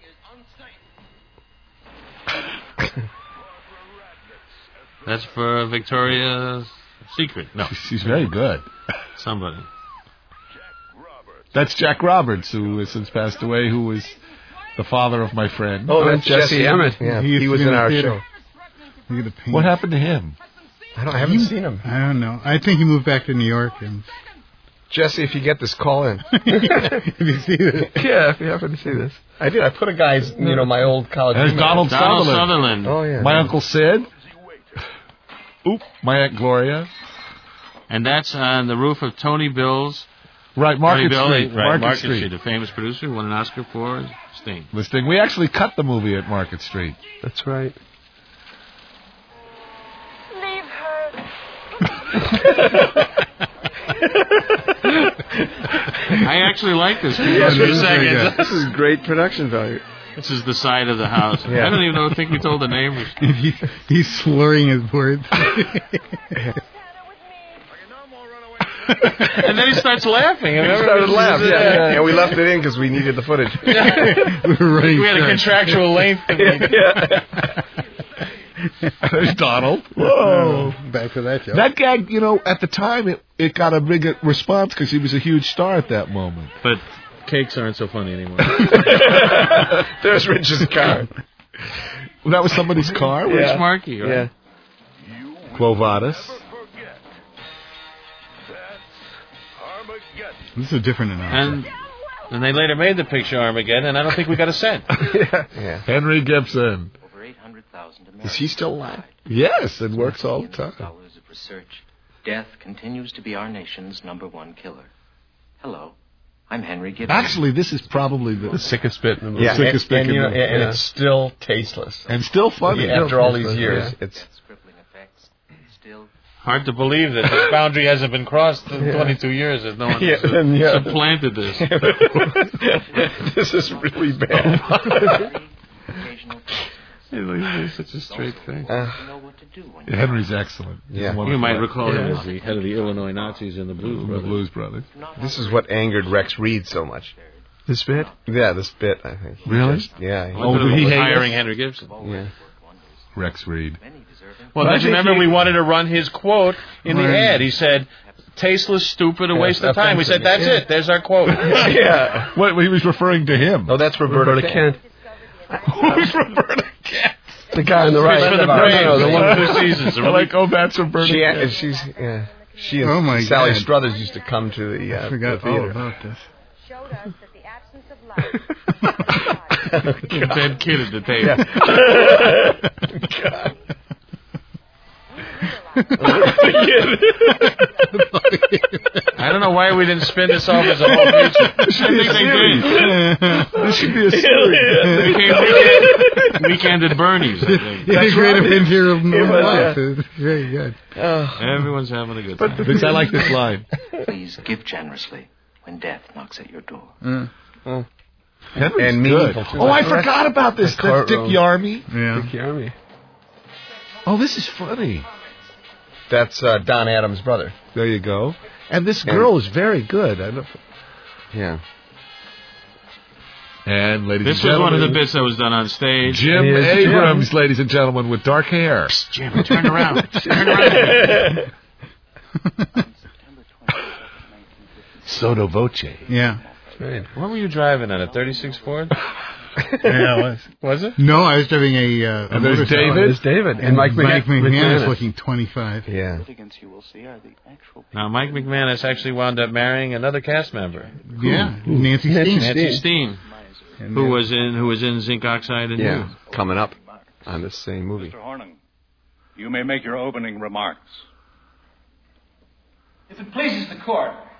That's for Victoria's Secret. No. She's very good. Somebody. That's Jack Roberts, who has since passed away, who was the father of my friend. Oh, that's Jesse Emmett. Yeah, He used he to was be in in the our theater. show. Look at the paint. What happened to him? I don't. I haven't seen him. I don't know. I think he moved back to New York. And Jesse, if you get this, call in. if you see this, Yeah, if you happen to see this. I did. I put a guy's, you know, my old college. There's email. Donald, Donald Sutherland. Sutherland. Oh yeah. My Uncle Sid. Oop, my Aunt Gloria. And that's on the roof of Tony Bill's. Right, Market Tony Bill, Street. Right, Market, Market Street. Street. A famous producer, won an Oscar for Sting. The Sting. We actually cut the movie at Market Street. That's right. Leave her. I actually like this. Yes, For a this is second. very good. This is great production value. This is the side of the house. Yeah. I don't even know. think we told the name. he, he's slurring his words. And then he starts laughing. We Remember? started laughing. Yeah, yeah. Yeah. And we left it in because we needed the footage. we were running We had a short. contractual length. yeah. There's Donald. Whoa. Back to that joke. That gag, you know, at the time, it, it got a big response because he was a huge star at that moment. But cakes aren't so funny anymore. There's Rich's car. Well, that was somebody's car? Yeah. Rich Markey, right? Yeah. Quo Vadis. This is a different announcement. And and they later made the picture Armageddon, and I don't think we got a cent. yeah. yeah. Henry Gibson. Over eight hundred thousand Is he still alive? Yes, it works all the time. Dollars of research. Death continues to be our nation's number one killer. Hello, I'm Henry Gibson. Actually, this is probably the, The sickest bit in the movie. Yeah, sickest and, bit and, in you know, the- and yeah. it's still tasteless. and still funny. Yeah, after all these years, Yeah. it's Crippling effects. Still. Hard to believe that this boundary hasn't been crossed in Yeah. twenty-two years that no one Yeah, has then, yeah. supplanted this. This is really bad. Occasional It's such a straight thing. Uh, you know what to do when Yeah, Henry's excellent. He's Yeah. wonderful. You might recall him Yeah. as the head of the Illinois Nazis in the Blues The Brothers. Blues Brothers. this is what angered Rex Reed so much. This bit? Yeah, this bit, I think. He Really? just- yeah. he- Oh, did he was hate hiring us? Henry Gibson. yeah. Rex Reed. Well, But I don't you think remember he- we wanted to run his quote in the Right. ad? He said, "Tasteless, stupid, a Yeah, waste of time." We said, "That's offensive. it. There's our quote." yeah. What, he was referring to him. Oh, that's Roberta, Roberta Kent. Kent. Who's Roberta Kent? The guy on the right. Fish for the No, no, Brave. no, the one Two seasons. I like, oh, that's Roberta She, Kent. and she's, yeah. She and Oh, my Sally God. Struthers used to come to the, uh, I forgot the all theater. about this. Showed us that the absence of life. The dead kid at the table. Yeah. God. I don't know why we didn't spin this off as a whole feature. I think they did. This should be a series. It became weekend, weekend at Bernie's, I think. It's a great right. picture of my was, life. It's very good. Everyone's having a good time. Vince, I like this line. Please give generously when death knocks at your door. Mm. Henry's And good. meaningful, too. Oh, I Like, forgot about this. like That's Dick courtroom. Yarmy. Yeah. Dick Yarmy. Oh, this is funny. That's uh, Don Adams' brother. There you go. And this girl is very good. I don't, Yeah. and ladies This and was one of gentlemen, the bits that was done on stage. Jim It is Jim. Abrams, ladies and gentlemen, with dark hair. Jim, turn around. Turn around. Sotto voce. Yeah. What were you driving on, a thirty-six Ford? Yeah, it was. Was it? No, I was driving a. Uh, a And there's motorcycle. David. There's David. And Mike, Mike McMahon. McMahon is looking twenty-five. Yeah. Now, Mike McManus actually wound up marrying another cast member. Yeah, Nancy Steen. Nancy Steen, who was in who was in Zinc Oxide and Yeah. You. Coming up on this same movie. Mister Horning, you may make your opening remarks. If it pleases the court,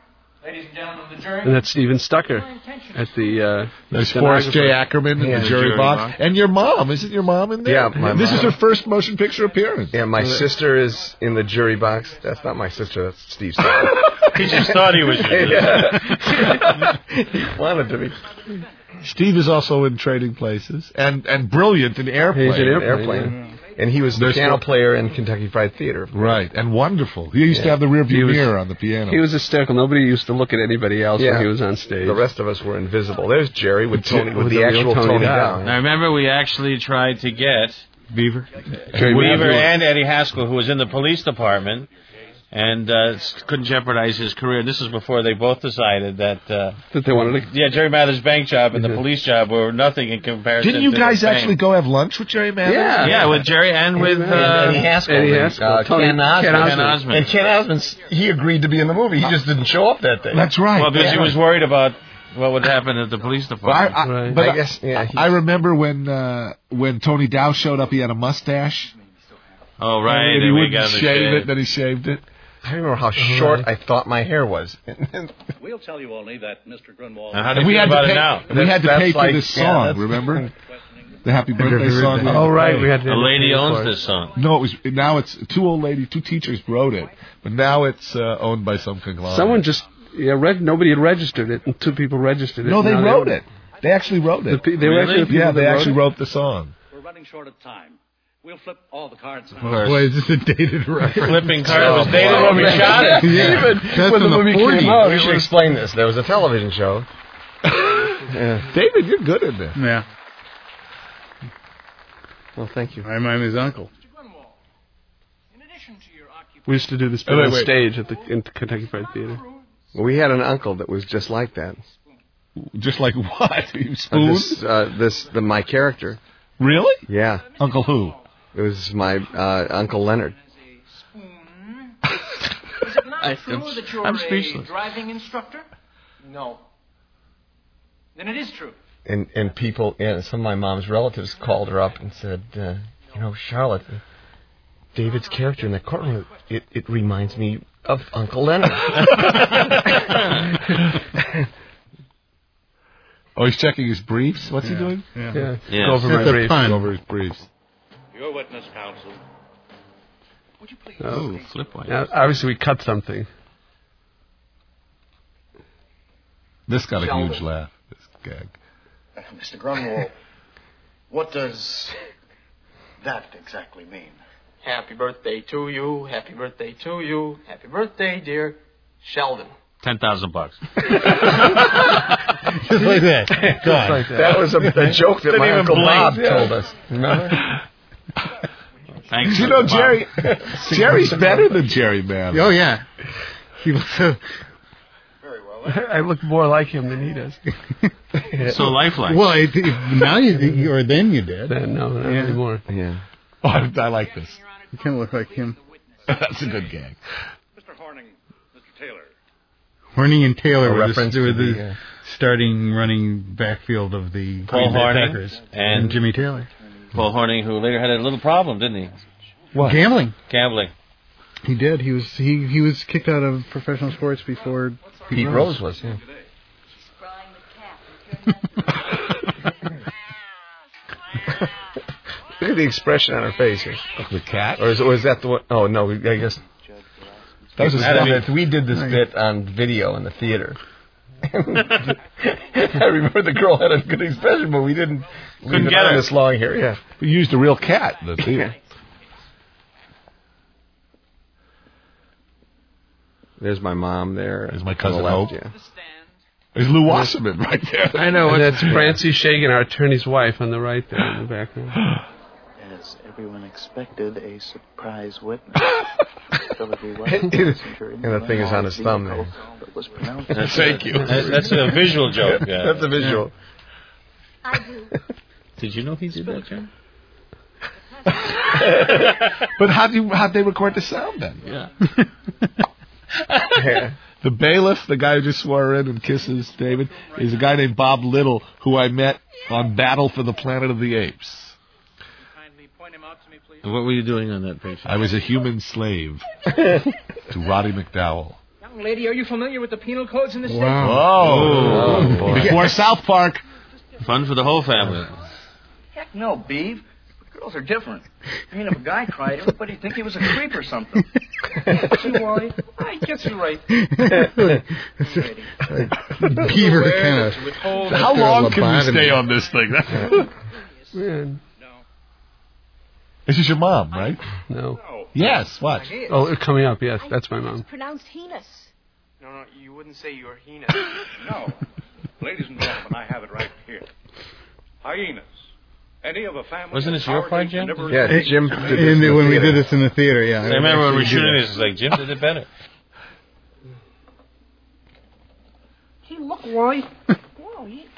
Ladies and gentlemen of the jury. And that's Steven Stucker at the. Uh, There's Forrest J. Ackerman in Yeah, the jury, jury box. box. And your mom. Isn't your mom in there? Yeah, my This mom. is her first motion picture appearance. Yeah, my sister is in the jury box. That's not my sister. That's Steve Stucker. He just thought he was your Yeah. He wanted to be. Steve is also in Trading Places and and brilliant in Airplane. He's in Airplane. Airplane. And he was the There's piano one- player in Kentucky Fried Theater. Right, and wonderful. He used to Yeah. have the rear view He was- mirror on the piano. He was hysterical. Nobody used to look at anybody else Yeah. when he was on stage. The rest of us were invisible. There's Jerry with Tony with, With the, the real actual Tony Tony Dow. Dow. Now remember, we actually tried to get Beaver, Jerry Weaver and Eddie Haskell, who was in the police department, and uh, couldn't jeopardize his career. This is before they both decided that uh, that they wanted to. Yeah, Jerry Mather's bank job and the police job were nothing in comparison. Didn't you to guys the fame. actually go have lunch with Jerry Mather? Yeah, yeah, with Jerry and with uh, Eddie Haskell, Eddie and, Haskell, uh, Tony- Ken Osmond. Ken Osmond. And Ken Osmond, he agreed to be in the movie. He just didn't show up that day. That's right. Well, because Yeah. he was worried about what would happen at the police But I, department. I, but I I, guess, yeah, he- I remember when uh, when Tony Dow showed up, he had a mustache. Oh, right. And and he we wouldn't got the shave shave. it, then he shaved it. I remember how short I thought my hair was. We'll tell you only that Mister Grunwald. Now, how do And you we feel had about to it pay, now? and we had to That's pay for like- this yeah, song, that's- remember? The Happy Birthday song. we had Oh, to right. pay. We had to. A lady pay owns for it. this song. No, it was now it's two old lady, two teachers wrote it, but now it's uh, owned by some conglomerate. Someone just yeah, reg- nobody had registered it, and two people registered it. No, they Now wrote it. They actually wrote it. The pe- they were Really? actually the people Yeah, that they wrote actually it? wrote the song. We're running short of time. We'll flip all the cards now. Of course. Boy, is this a dated reference? Flipping card was Oh, dated boy. when we shot it. Yeah. Even That's when the in the movie forties. came out, we It should was- explain this. There was a television show. Yeah. David, you're good in this. Yeah. Well, thank you. I remind me of his uncle. We used to do this Oh, wait, on wait. stage at the in Kentucky Fried Theater. Well, we had an uncle that was just like that. Just like what? You Uh, spoon? this, uh, this, the my character. Really? Yeah, Uncle who? it was my uh, Uncle Leonard. Is it not I- true I'm- that you're I'm a speechless. driving instructor? No. Then it is true. And and people, and some of my mom's relatives called her up and said, uh, you know, Charlotte, David's character in the courtroom, it, it reminds me of Uncle Leonard. Oh, he's checking his briefs. What's he Yeah. doing? Yeah. Yeah, Yeah. go over That's my a brief. pun. Over his briefs. Your witness, counsel. Would you please? Oh, flip one. Yeah, obviously, we cut something. This got a Sheldon. huge laugh. This gag. Uh, Mister Grunwald, what does that exactly mean? Happy birthday to you. Happy birthday to you. Happy birthday, dear Sheldon. Ten thousand bucks. Just like that. God. like That was a, a joke that Didn't my even Uncle blink. Bob Yeah. told us. Remember? Thanks. You know, Bob. Jerry. Jerry's better than Jerry Mather. Oh, yeah. He was so... Very well. I look more like him than he does. So lifelike. Well, it, it, now you, you, or then you did. Then, no, not Yeah. anymore. Yeah. Oh, I, I like this. You kind of look like him. That's a good gag. Mister Horning, Mister Taylor. Horning and Taylor A were the, reference were to the the, uh, starting running backfield of the Paul Green Bay Horning Packers. and- And Jimmy Taylor. Paul Horning, who later had a little problem, didn't he? What? Gambling. Gambling. He did. He was he he was kicked out of professional sports before Pete, Pete Rose. Rose was, yeah. Look at the expression on her face here. The cat? Or is, or is that the one? Oh, no, I guess. That was That'd one be- that we did this bit on video in the theater. I remember the girl had a good expression, but we didn't leave Couldn't it get on it. this long here. Yeah. We used a real cat in the theater. There's my mom there. There's my on the cousin left, Hope. Yeah. There's Lou Wasserman right there. I know. And that's Francie Shagan, our attorney's wife, on the right there in the background. As everyone expected, a surprise witness. Philippi was a And passenger in the thing is on his thumb there. vehicle, but was pronounced Thank you. That- That's a visual joke. Yeah. That's a visual. I do. Did you know he did that, John? But how do you, how'd they record the sound then? Yeah. Yeah. The bailiff, the guy who just swore in and kisses David, is a guy named Bob Little, who I met on Battle for the Planet of the Apes. Kindly point him out to me, please. What were you doing on that picture? I was a human slave to Roddy McDowell. Young Young lady, are you familiar with the penal codes in the state? Whoa. Oh, boy. Before South Park. Fun for the whole family. Heck no, Beeve. Girls are different. I mean, if a guy cried, everybody'd think he was a creep or something. See, Wally? I guess you're right. Beaver kind of. How long can we stay on this thing? Man. This is your mom, right? No. Yes, what? Oh, it's coming up, yes. That's my mom. Pronounced heinous. No, no, you wouldn't say you were heinous. No. Ladies and gentlemen, I have it right here. Hyenas. Any of a family. Wasn't this your part, Jim? Yeah, Jim did this In the, when we theater. did this in the theater, yeah. I remember when we were shooting this, it's like, Jim did it better. Hey, look, Wally. Whoa, he...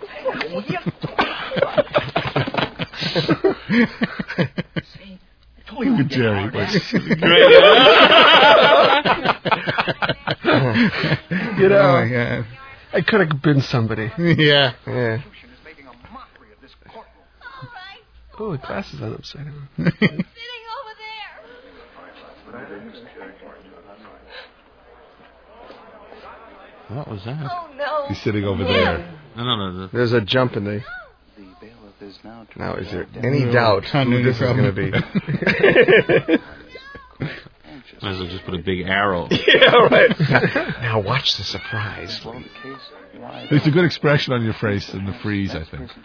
Look at Jerry. You know, Oh, my God. I could have been somebody. Yeah. Yeah. Oh, the glasses on upside down. What was that? Oh, no. He's sitting over there. No, no, no. There's a jump in the... Now, is there any doubt who this is going to be? Might as well just put a big arrow. Yeah, right. Now watch the surprise. There's a good expression on your face in the freeze, I think.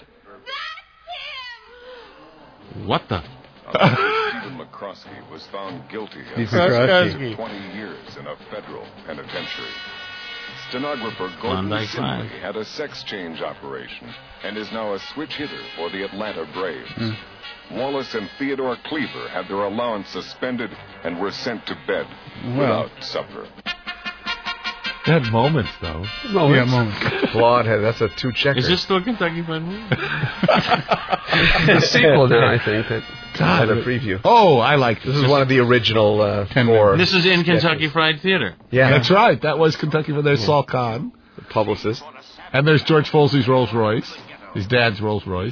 What the? Stephen McCroskey was found guilty Steve of McCroskey. twenty years in a federal penitentiary. Stenographer Gordon Klondike Simley Five. had a sex change operation and is now a switch hitter for the Atlanta Braves. Mm. Wallace and Theodore Cleaver had their allowance suspended and were sent to bed Well. without supper. That moments, though. Moments. Yeah, moments. Claude had, that's a two checker. Is this still a Kentucky Fried Movie? The sequel now, I think. That God, a preview. Oh, I like This this. is one of the original uh, four. This is in Kentucky Fried Theater. Yeah. That's right. That was Kentucky. There's Saul Kahn. The publicist. And there's George Folsey's Rolls Royce. His dad's Rolls Royce.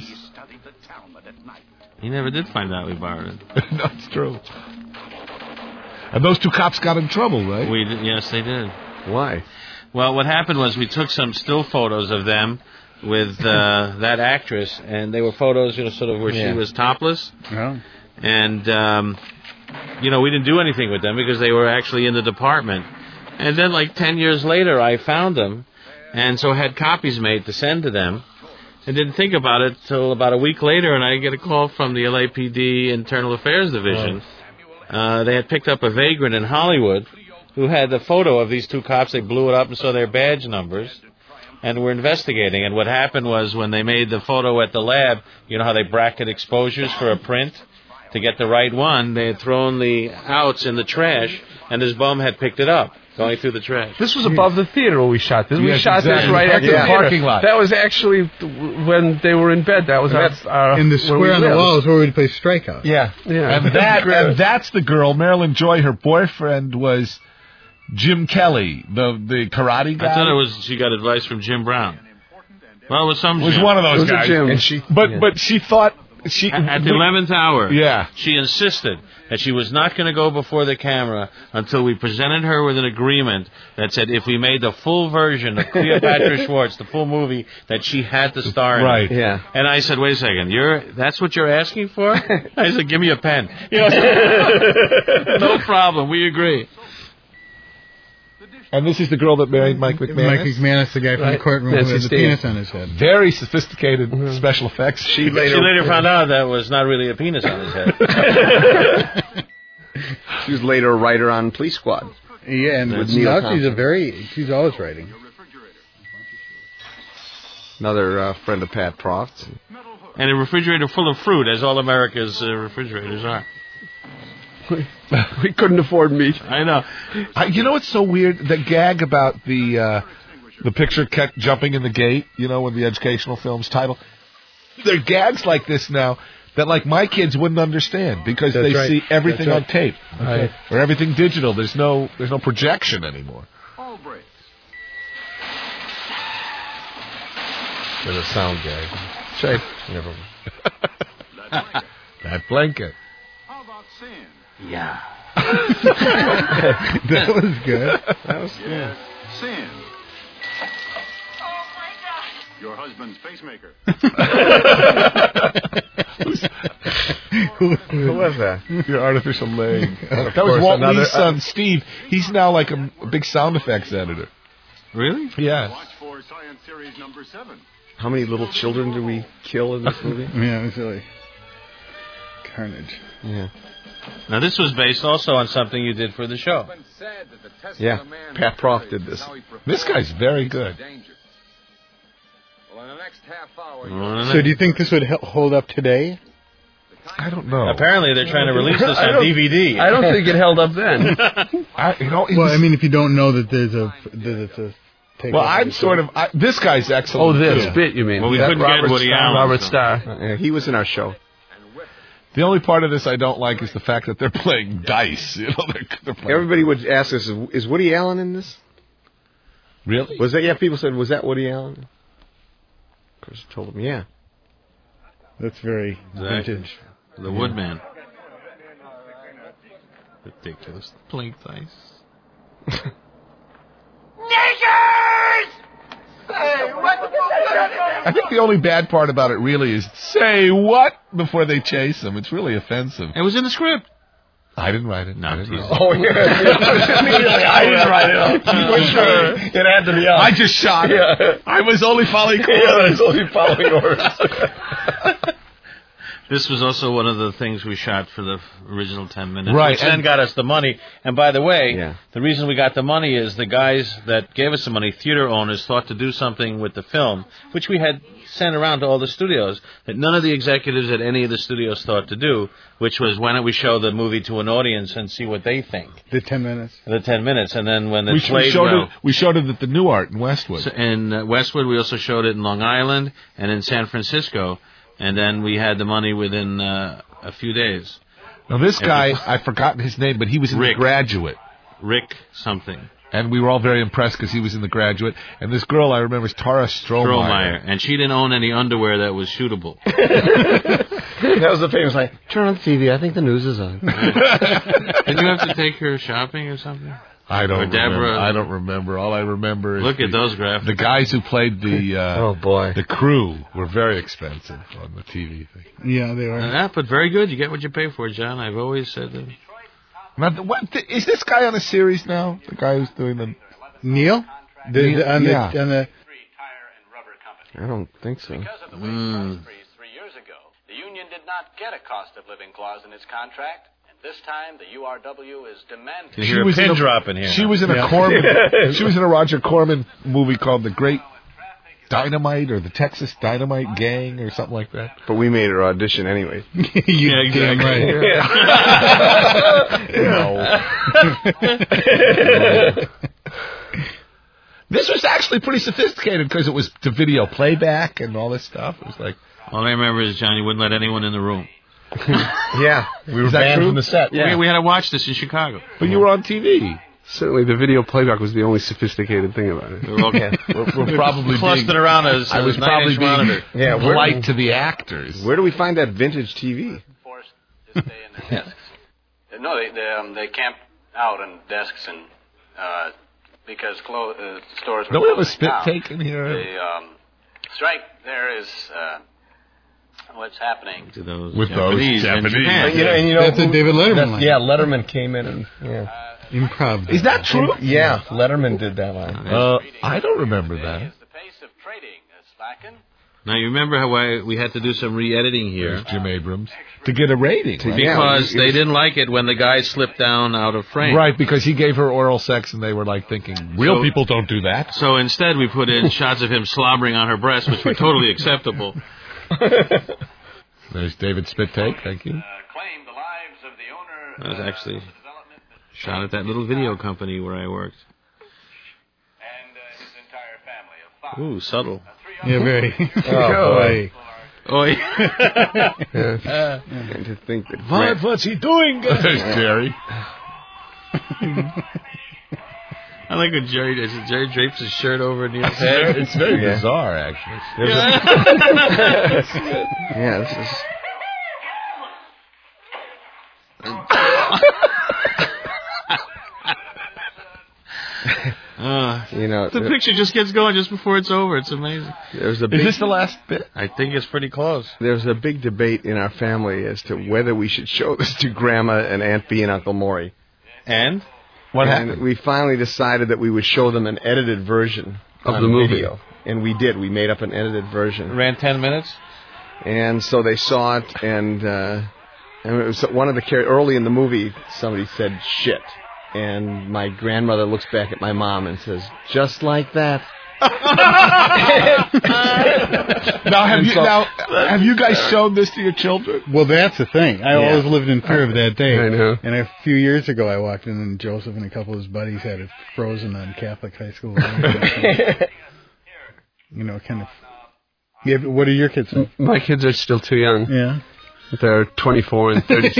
He never did find out we borrowed it. No, it's true. And those two cops got in trouble, right? We did, yes, they did. Why? Well, what happened was we took some still photos of them with uh, that actress, and they were photos, you know, sort of where Yeah. she was topless. Oh. And, um, you know, we didn't do anything with them because they were actually in the department. And then, like, ten years later, I found them, and so had copies made to send to them. I didn't think about it till about a week later, and I get a call from the L A P D Internal Affairs Division. Uh, they had picked up a vagrant in Hollywood who had the photo of these two cops. They blew it up and saw their badge numbers, and were investigating. And what happened was when they made the photo at the lab, you know how they bracket exposures for a print? To get the right one, they had thrown the outs in the trash, and this bum had picked it up, going through the trash. This was above the theater where we shot this. We Yes, shot exactly. this right after Yeah. the theater. Parking lot. That was actually when they were in bed. That was our, our In the where we square on the lived. wall is where we'd play Strikeout. Yeah. Yeah. And that and that's the girl, Marilyn Joy. Her boyfriend was Jim Kelly, the the karate guy. I thought it was she got advice from Jim Brown. Well, it was some It was Jim. one of those It was a guys. Jim. And she, but Yeah. but she thought she At at the eleventh hour, Yeah. she insisted that she was not going to go before the camera until we presented her with an agreement that said if we made the full version of Cleopatra Schwartz, the full movie, that she had to star in it. Right. Yeah. And I said, wait a second, you're that's what you're asking for? I said, give me a pen. You know, no problem, we agree. And this is the girl that married Mike McManus. Mike McManus, the guy from the Right. courtroom Nancy who had the Steve. penis on his head. Very sophisticated special effects. She She later, later found out that was not really a penis on his head. she was later a writer on Police Squad. Yeah, and With Neil now she's a Thompson. very, she's always writing. Another uh, friend of Pat Proft's. And a refrigerator full of fruit, as all America's uh, refrigerators are. We couldn't afford meat. I know. I, you know what's so weird? The gag about the uh, the picture kept jumping in the gate. You know, when the educational film's title. There are gags like this now that, like, my kids wouldn't understand because That's they right. see everything That's on tape Right. or everything digital. There's no there's no projection anymore. There's a sound gag. Say, Never mind. that blanket. How about sin? Yeah. That was good. That was yeah. Sand. Your husband's pacemaker. Who was that? Your artificial leg. Of That was course, Walt another- Lee's son, Steve. He's now like a, a big sound effects editor. Really? Yes. Watch for Science Series number seven. How many little children do we kill in this movie? Yeah, it was really carnage. Yeah. Now, this was based also on something you did for the show. Yeah. Pat Proft did this. This guy's very good. Well, in the next half hour, So do you think this would he- hold up today? I don't know. Apparently, they're trying to release this I on don't- D V D. I don't think it held up then. I, you know, it Well, was- I mean, if you don't know that there's a that it's a take well, I'm sort of. I, this guy's excellent. Oh, this too. bit, you mean? Well, we That couldn't get Robert Woody Starr. Allen, Robert so- Starr. Uh, yeah, he was in our show. The only part of this I don't like is the fact that they're playing dice. You know, they're, they're playing. Everybody would ask us, is, is Woody Allen in this? Really? Was that? Yeah, people said, was that Woody Allen? Of course, I told them, yeah. That's very Exactly. vintage. The Woodman. Ridiculous. Playing dice. I think the only bad part about it really is say what before they chase him. It's really offensive. It was in the script. I didn't write it. No, I didn't geez. write it. Oh, yeah. Immediately, I didn't write it up. You were sure it had to be up. I just shot it. Yeah. I was only following Yeah, I was only following orders. This was also one of the things we shot for the original ten minutes. Right, Which then and- got us the money. And by the way, Yeah. the reason we got the money is the guys that gave us the money, theater owners, thought to do something with the film, which we had sent around to all the studios, that none of the executives at any of the studios thought to do, which was, why don't we show the movie to an audience and see what they think? The ten minutes. The ten minutes. And then when We, it sh- we played showed well... it. We showed it at the New Art in Westwood. So in uh, Westwood, we also showed it in Long Island and in San Francisco, and then we had the money within uh, a few days. Now this And guy, we- I've forgotten his name, but he was in Rick. The Graduate, Rick something. and we were all very impressed because he was in The Graduate. And this girl I remember is Tara Strohmeyer. Strohmeyer. And she didn't own any underwear that was shootable. That was the famous like, turn on the T V, I think the news is on. Did you have to take her shopping or something? I don't Or Deborah. remember. I don't remember. All I remember is Look at the, those graphics. the guys who played the uh, Oh, boy. the crew were very expensive on the T V thing. Yeah, they are. Yeah, but very good. You get what you pay for, John. I've always said that. Now, the, what, the, is this guy on a series now? The guy who's doing the Neil? The, Neil- the, on yeah. the, on the, I don't think so. Mm. Three years ago, the union did not get a cost of living clause in its contract, and this time the U R W is demanding. You hear a pin drop in here. She was in a Yeah. Corman. She was in a Roger Corman movie called The Great Dynamite or the Texas Dynamite Gang or something like that. But we made her audition anyway. you Yeah, damn exactly. right. This was actually pretty sophisticated because it was to video playback and all this stuff. It was like, All I remember is, John, you wouldn't let anyone in the room. Yeah, we were Is that banned true? from the set. We, we had to watch this in Chicago. but you were on T V. Certainly, the video playback was the only sophisticated thing about it. We were okay. We're, we're probably clustered being, around us. I was probably being monitor. Yeah, where, polite to the actors. where do we find that vintage T V? Forced to stay in their desks. Uh, No, they they, um, they camped out in desks and uh, because clo- uh, stores were Don't we have a closing spit down. take in here? The um, strike there is uh, what's happening. To those With those Japanese in Japanese. Japan. You know, and you know That's a who- David Letterman that- line. Yeah, Letterman came in and yeah. Improv. Is that true? Yeah, Letterman did that line. Uh, I don't remember that. Is the pace of trading is slackened. Now, you remember how I, we had to do some re-editing here? There's Jim Abrams to get a rating. Right? Because Yeah, it they was- didn't like it when the guy slipped down out of frame. Right, because he gave her oral sex and they were like thinking, real So- people don't do that. So instead, we put in shots of him slobbering on her breast, which were totally acceptable. There's David Spit Take, thank you. Claim the lives of the owner. That was actually shot at that little video company where I worked. And uh, his entire family of five. Ooh, subtle. Yeah, very. Oh, boy. Oh, Yeah. And to think that Grant- what's he doing? There's Jerry. I like when Jerry does it. Jerry drapes his shirt over Neil's head. It's very Yeah. bizarre, actually. Yeah, this is. Uh, you know, the picture just gets going just before it's over. It's amazing. There's a big, Is this the last bit? I think it's pretty close. There's a big debate in our family as to whether we should show this to Grandma and Aunt Bea and Uncle Maury. And? What and happened? We finally decided that we would show them an edited version Of on the movie. video. And we did. We made up an edited version. It ran ten minutes? And so they saw it, and, uh, and it was one of the char- early in the movie, somebody said shit. And my grandmother looks back at my mom and says, just like that. now, have And you, so- now, have you guys shown this to your children? Well, that's the thing. I Yeah. always lived in fear of that day. I know. And a few years ago, I walked in, and Joseph and a couple of his buddies had it frozen on Catholic high school. You know, kind of. Yeah, but what are your kids? My kids are still too young. Yeah. They're twenty-four and thirty-six.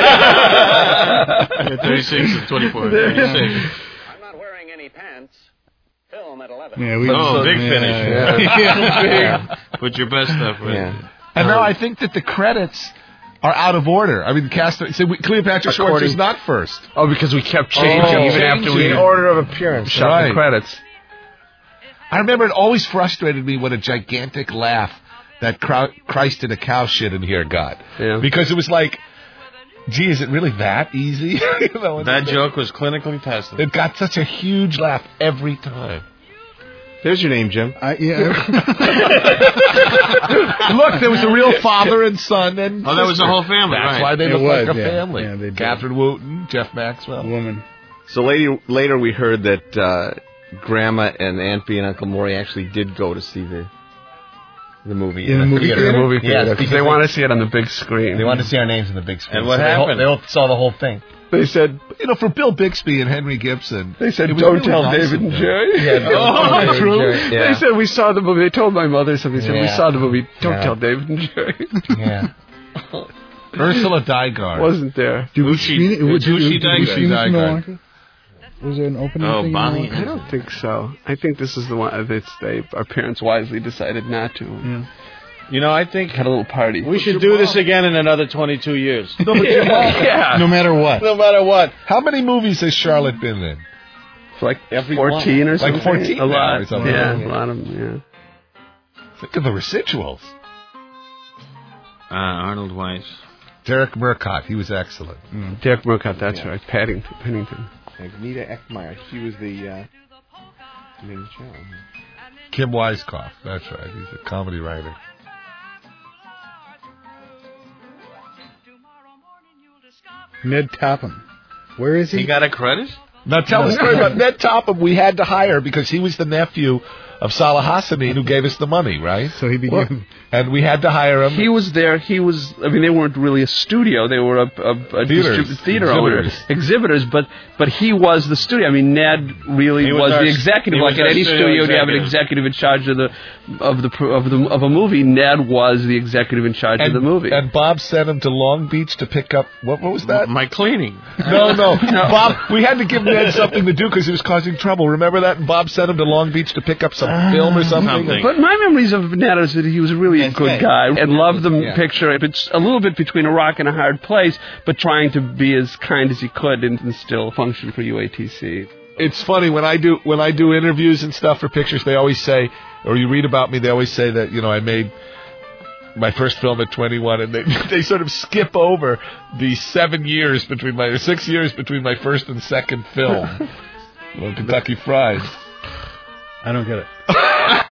Yeah, thirty-six and twenty-four. thirty-six. I'm not wearing any pants. Film at eleven. Yeah, we Oh, big yeah, finish. yeah. Yeah. Put your best stuff in. Yeah. And now I think that the credits are out of order. I mean, the cast. So we, Cleopatra Schwartz According- is not first. Oh, because we kept changing Oh, even after we In order of appearance. shot Right. the credits. I remember it always frustrated me when a gigantic laugh that Crou- Christ in a cow shit in here got. Yeah. Because it was like, gee, is it really that easy? You know, That it's- joke was clinically tested. It got such a huge laugh every time. There's your name, Jim. I, yeah. Look, there was a real father and son and Oh, that was the sister. whole family, That's right. why they It look was, like a yeah. family. Yeah, they did. Catherine Wooten, Jeff Maxwell. Woman. So later, later we heard that uh, Grandma and Aunt Bea and Uncle Maury actually did go to see the the movie In the movie theater. theater? The movie Yes, theater, because they want to see it on the big screen. They wanted to see our names on the big screen. And what So they all- happened? They all saw the whole thing. They said, You know, for Bill Bixby and Henry Gibson, they said, it was don't really tell nice David of and them. Jerry. Yeah, Bill- oh, David and true. Jerry, yeah. They said we saw the movie. They told my mother something. They said we Yeah. saw the movie. Don't Yeah. tell David and Jerry. Yeah. Ursula Dygard. Wasn't there? Did we Ushi- screen it? it's Did- Ushi did we Dygard. screen it in Dygard. Milwaukee? Was there an opening Oh, thing in Bonnie. Milwaukee? I don't think so. I think this is the one that they our parents wisely decided not to. Yeah. You know, I think Had a little party. we should do this again in another twenty-two years. yeah. No matter what. No matter what. How many movies has Charlotte been in? For like Every fourteen one. or Like something. fourteen A now lot. or something. Yeah, Yeah. a lot of them. Think of the residuals. Uh, Arnold Weiss. Derek Murcott, he was excellent. Yeah. Derek Murcott. That's Yeah. right. Paddington. Pennington. Agneta Ekmeyer. She was the uh, main child. Kim Weiskopf, that's right. He's a comedy writer. Ned Topham. Where is he? He got a credit? Now tell the story about Ned Topham. We had to hire because he was the nephew of Salah Hassanin who gave us the money, right? So he became... And we had to hire him. He was there. He was. I mean, they weren't really a studio. They were a, a, a Theaters. distrib- theater owner, Exhibitors. exhibitors. But but he was the studio. I mean, Ned really He was, was our- the executive. he Like was at our any studio studio, you have an executive. executive in charge of the of the pro- of the of a movie. Ned was the executive in charge and, of the movie. and Bob sent him to Long Beach to pick up, what, what was that? My cleaning. No, no, Bob, we had to give Ned something to do because he was causing trouble. Remember that? And Bob sent him to Long Beach to pick up some film or something. something. But my memories of Ned is that he was really a good guy and loved the Yeah. picture. It's a little bit between a rock and a hard place, but trying to be as kind as he could and, and still function for U A T C. It's funny when I do when I do interviews and stuff for pictures. They always say, or you read about me, they always say that you know I made my first film at twenty-one, and they they sort of skip over the seven years between my or six years between my first and second film, well, Kentucky Fried. I don't get it.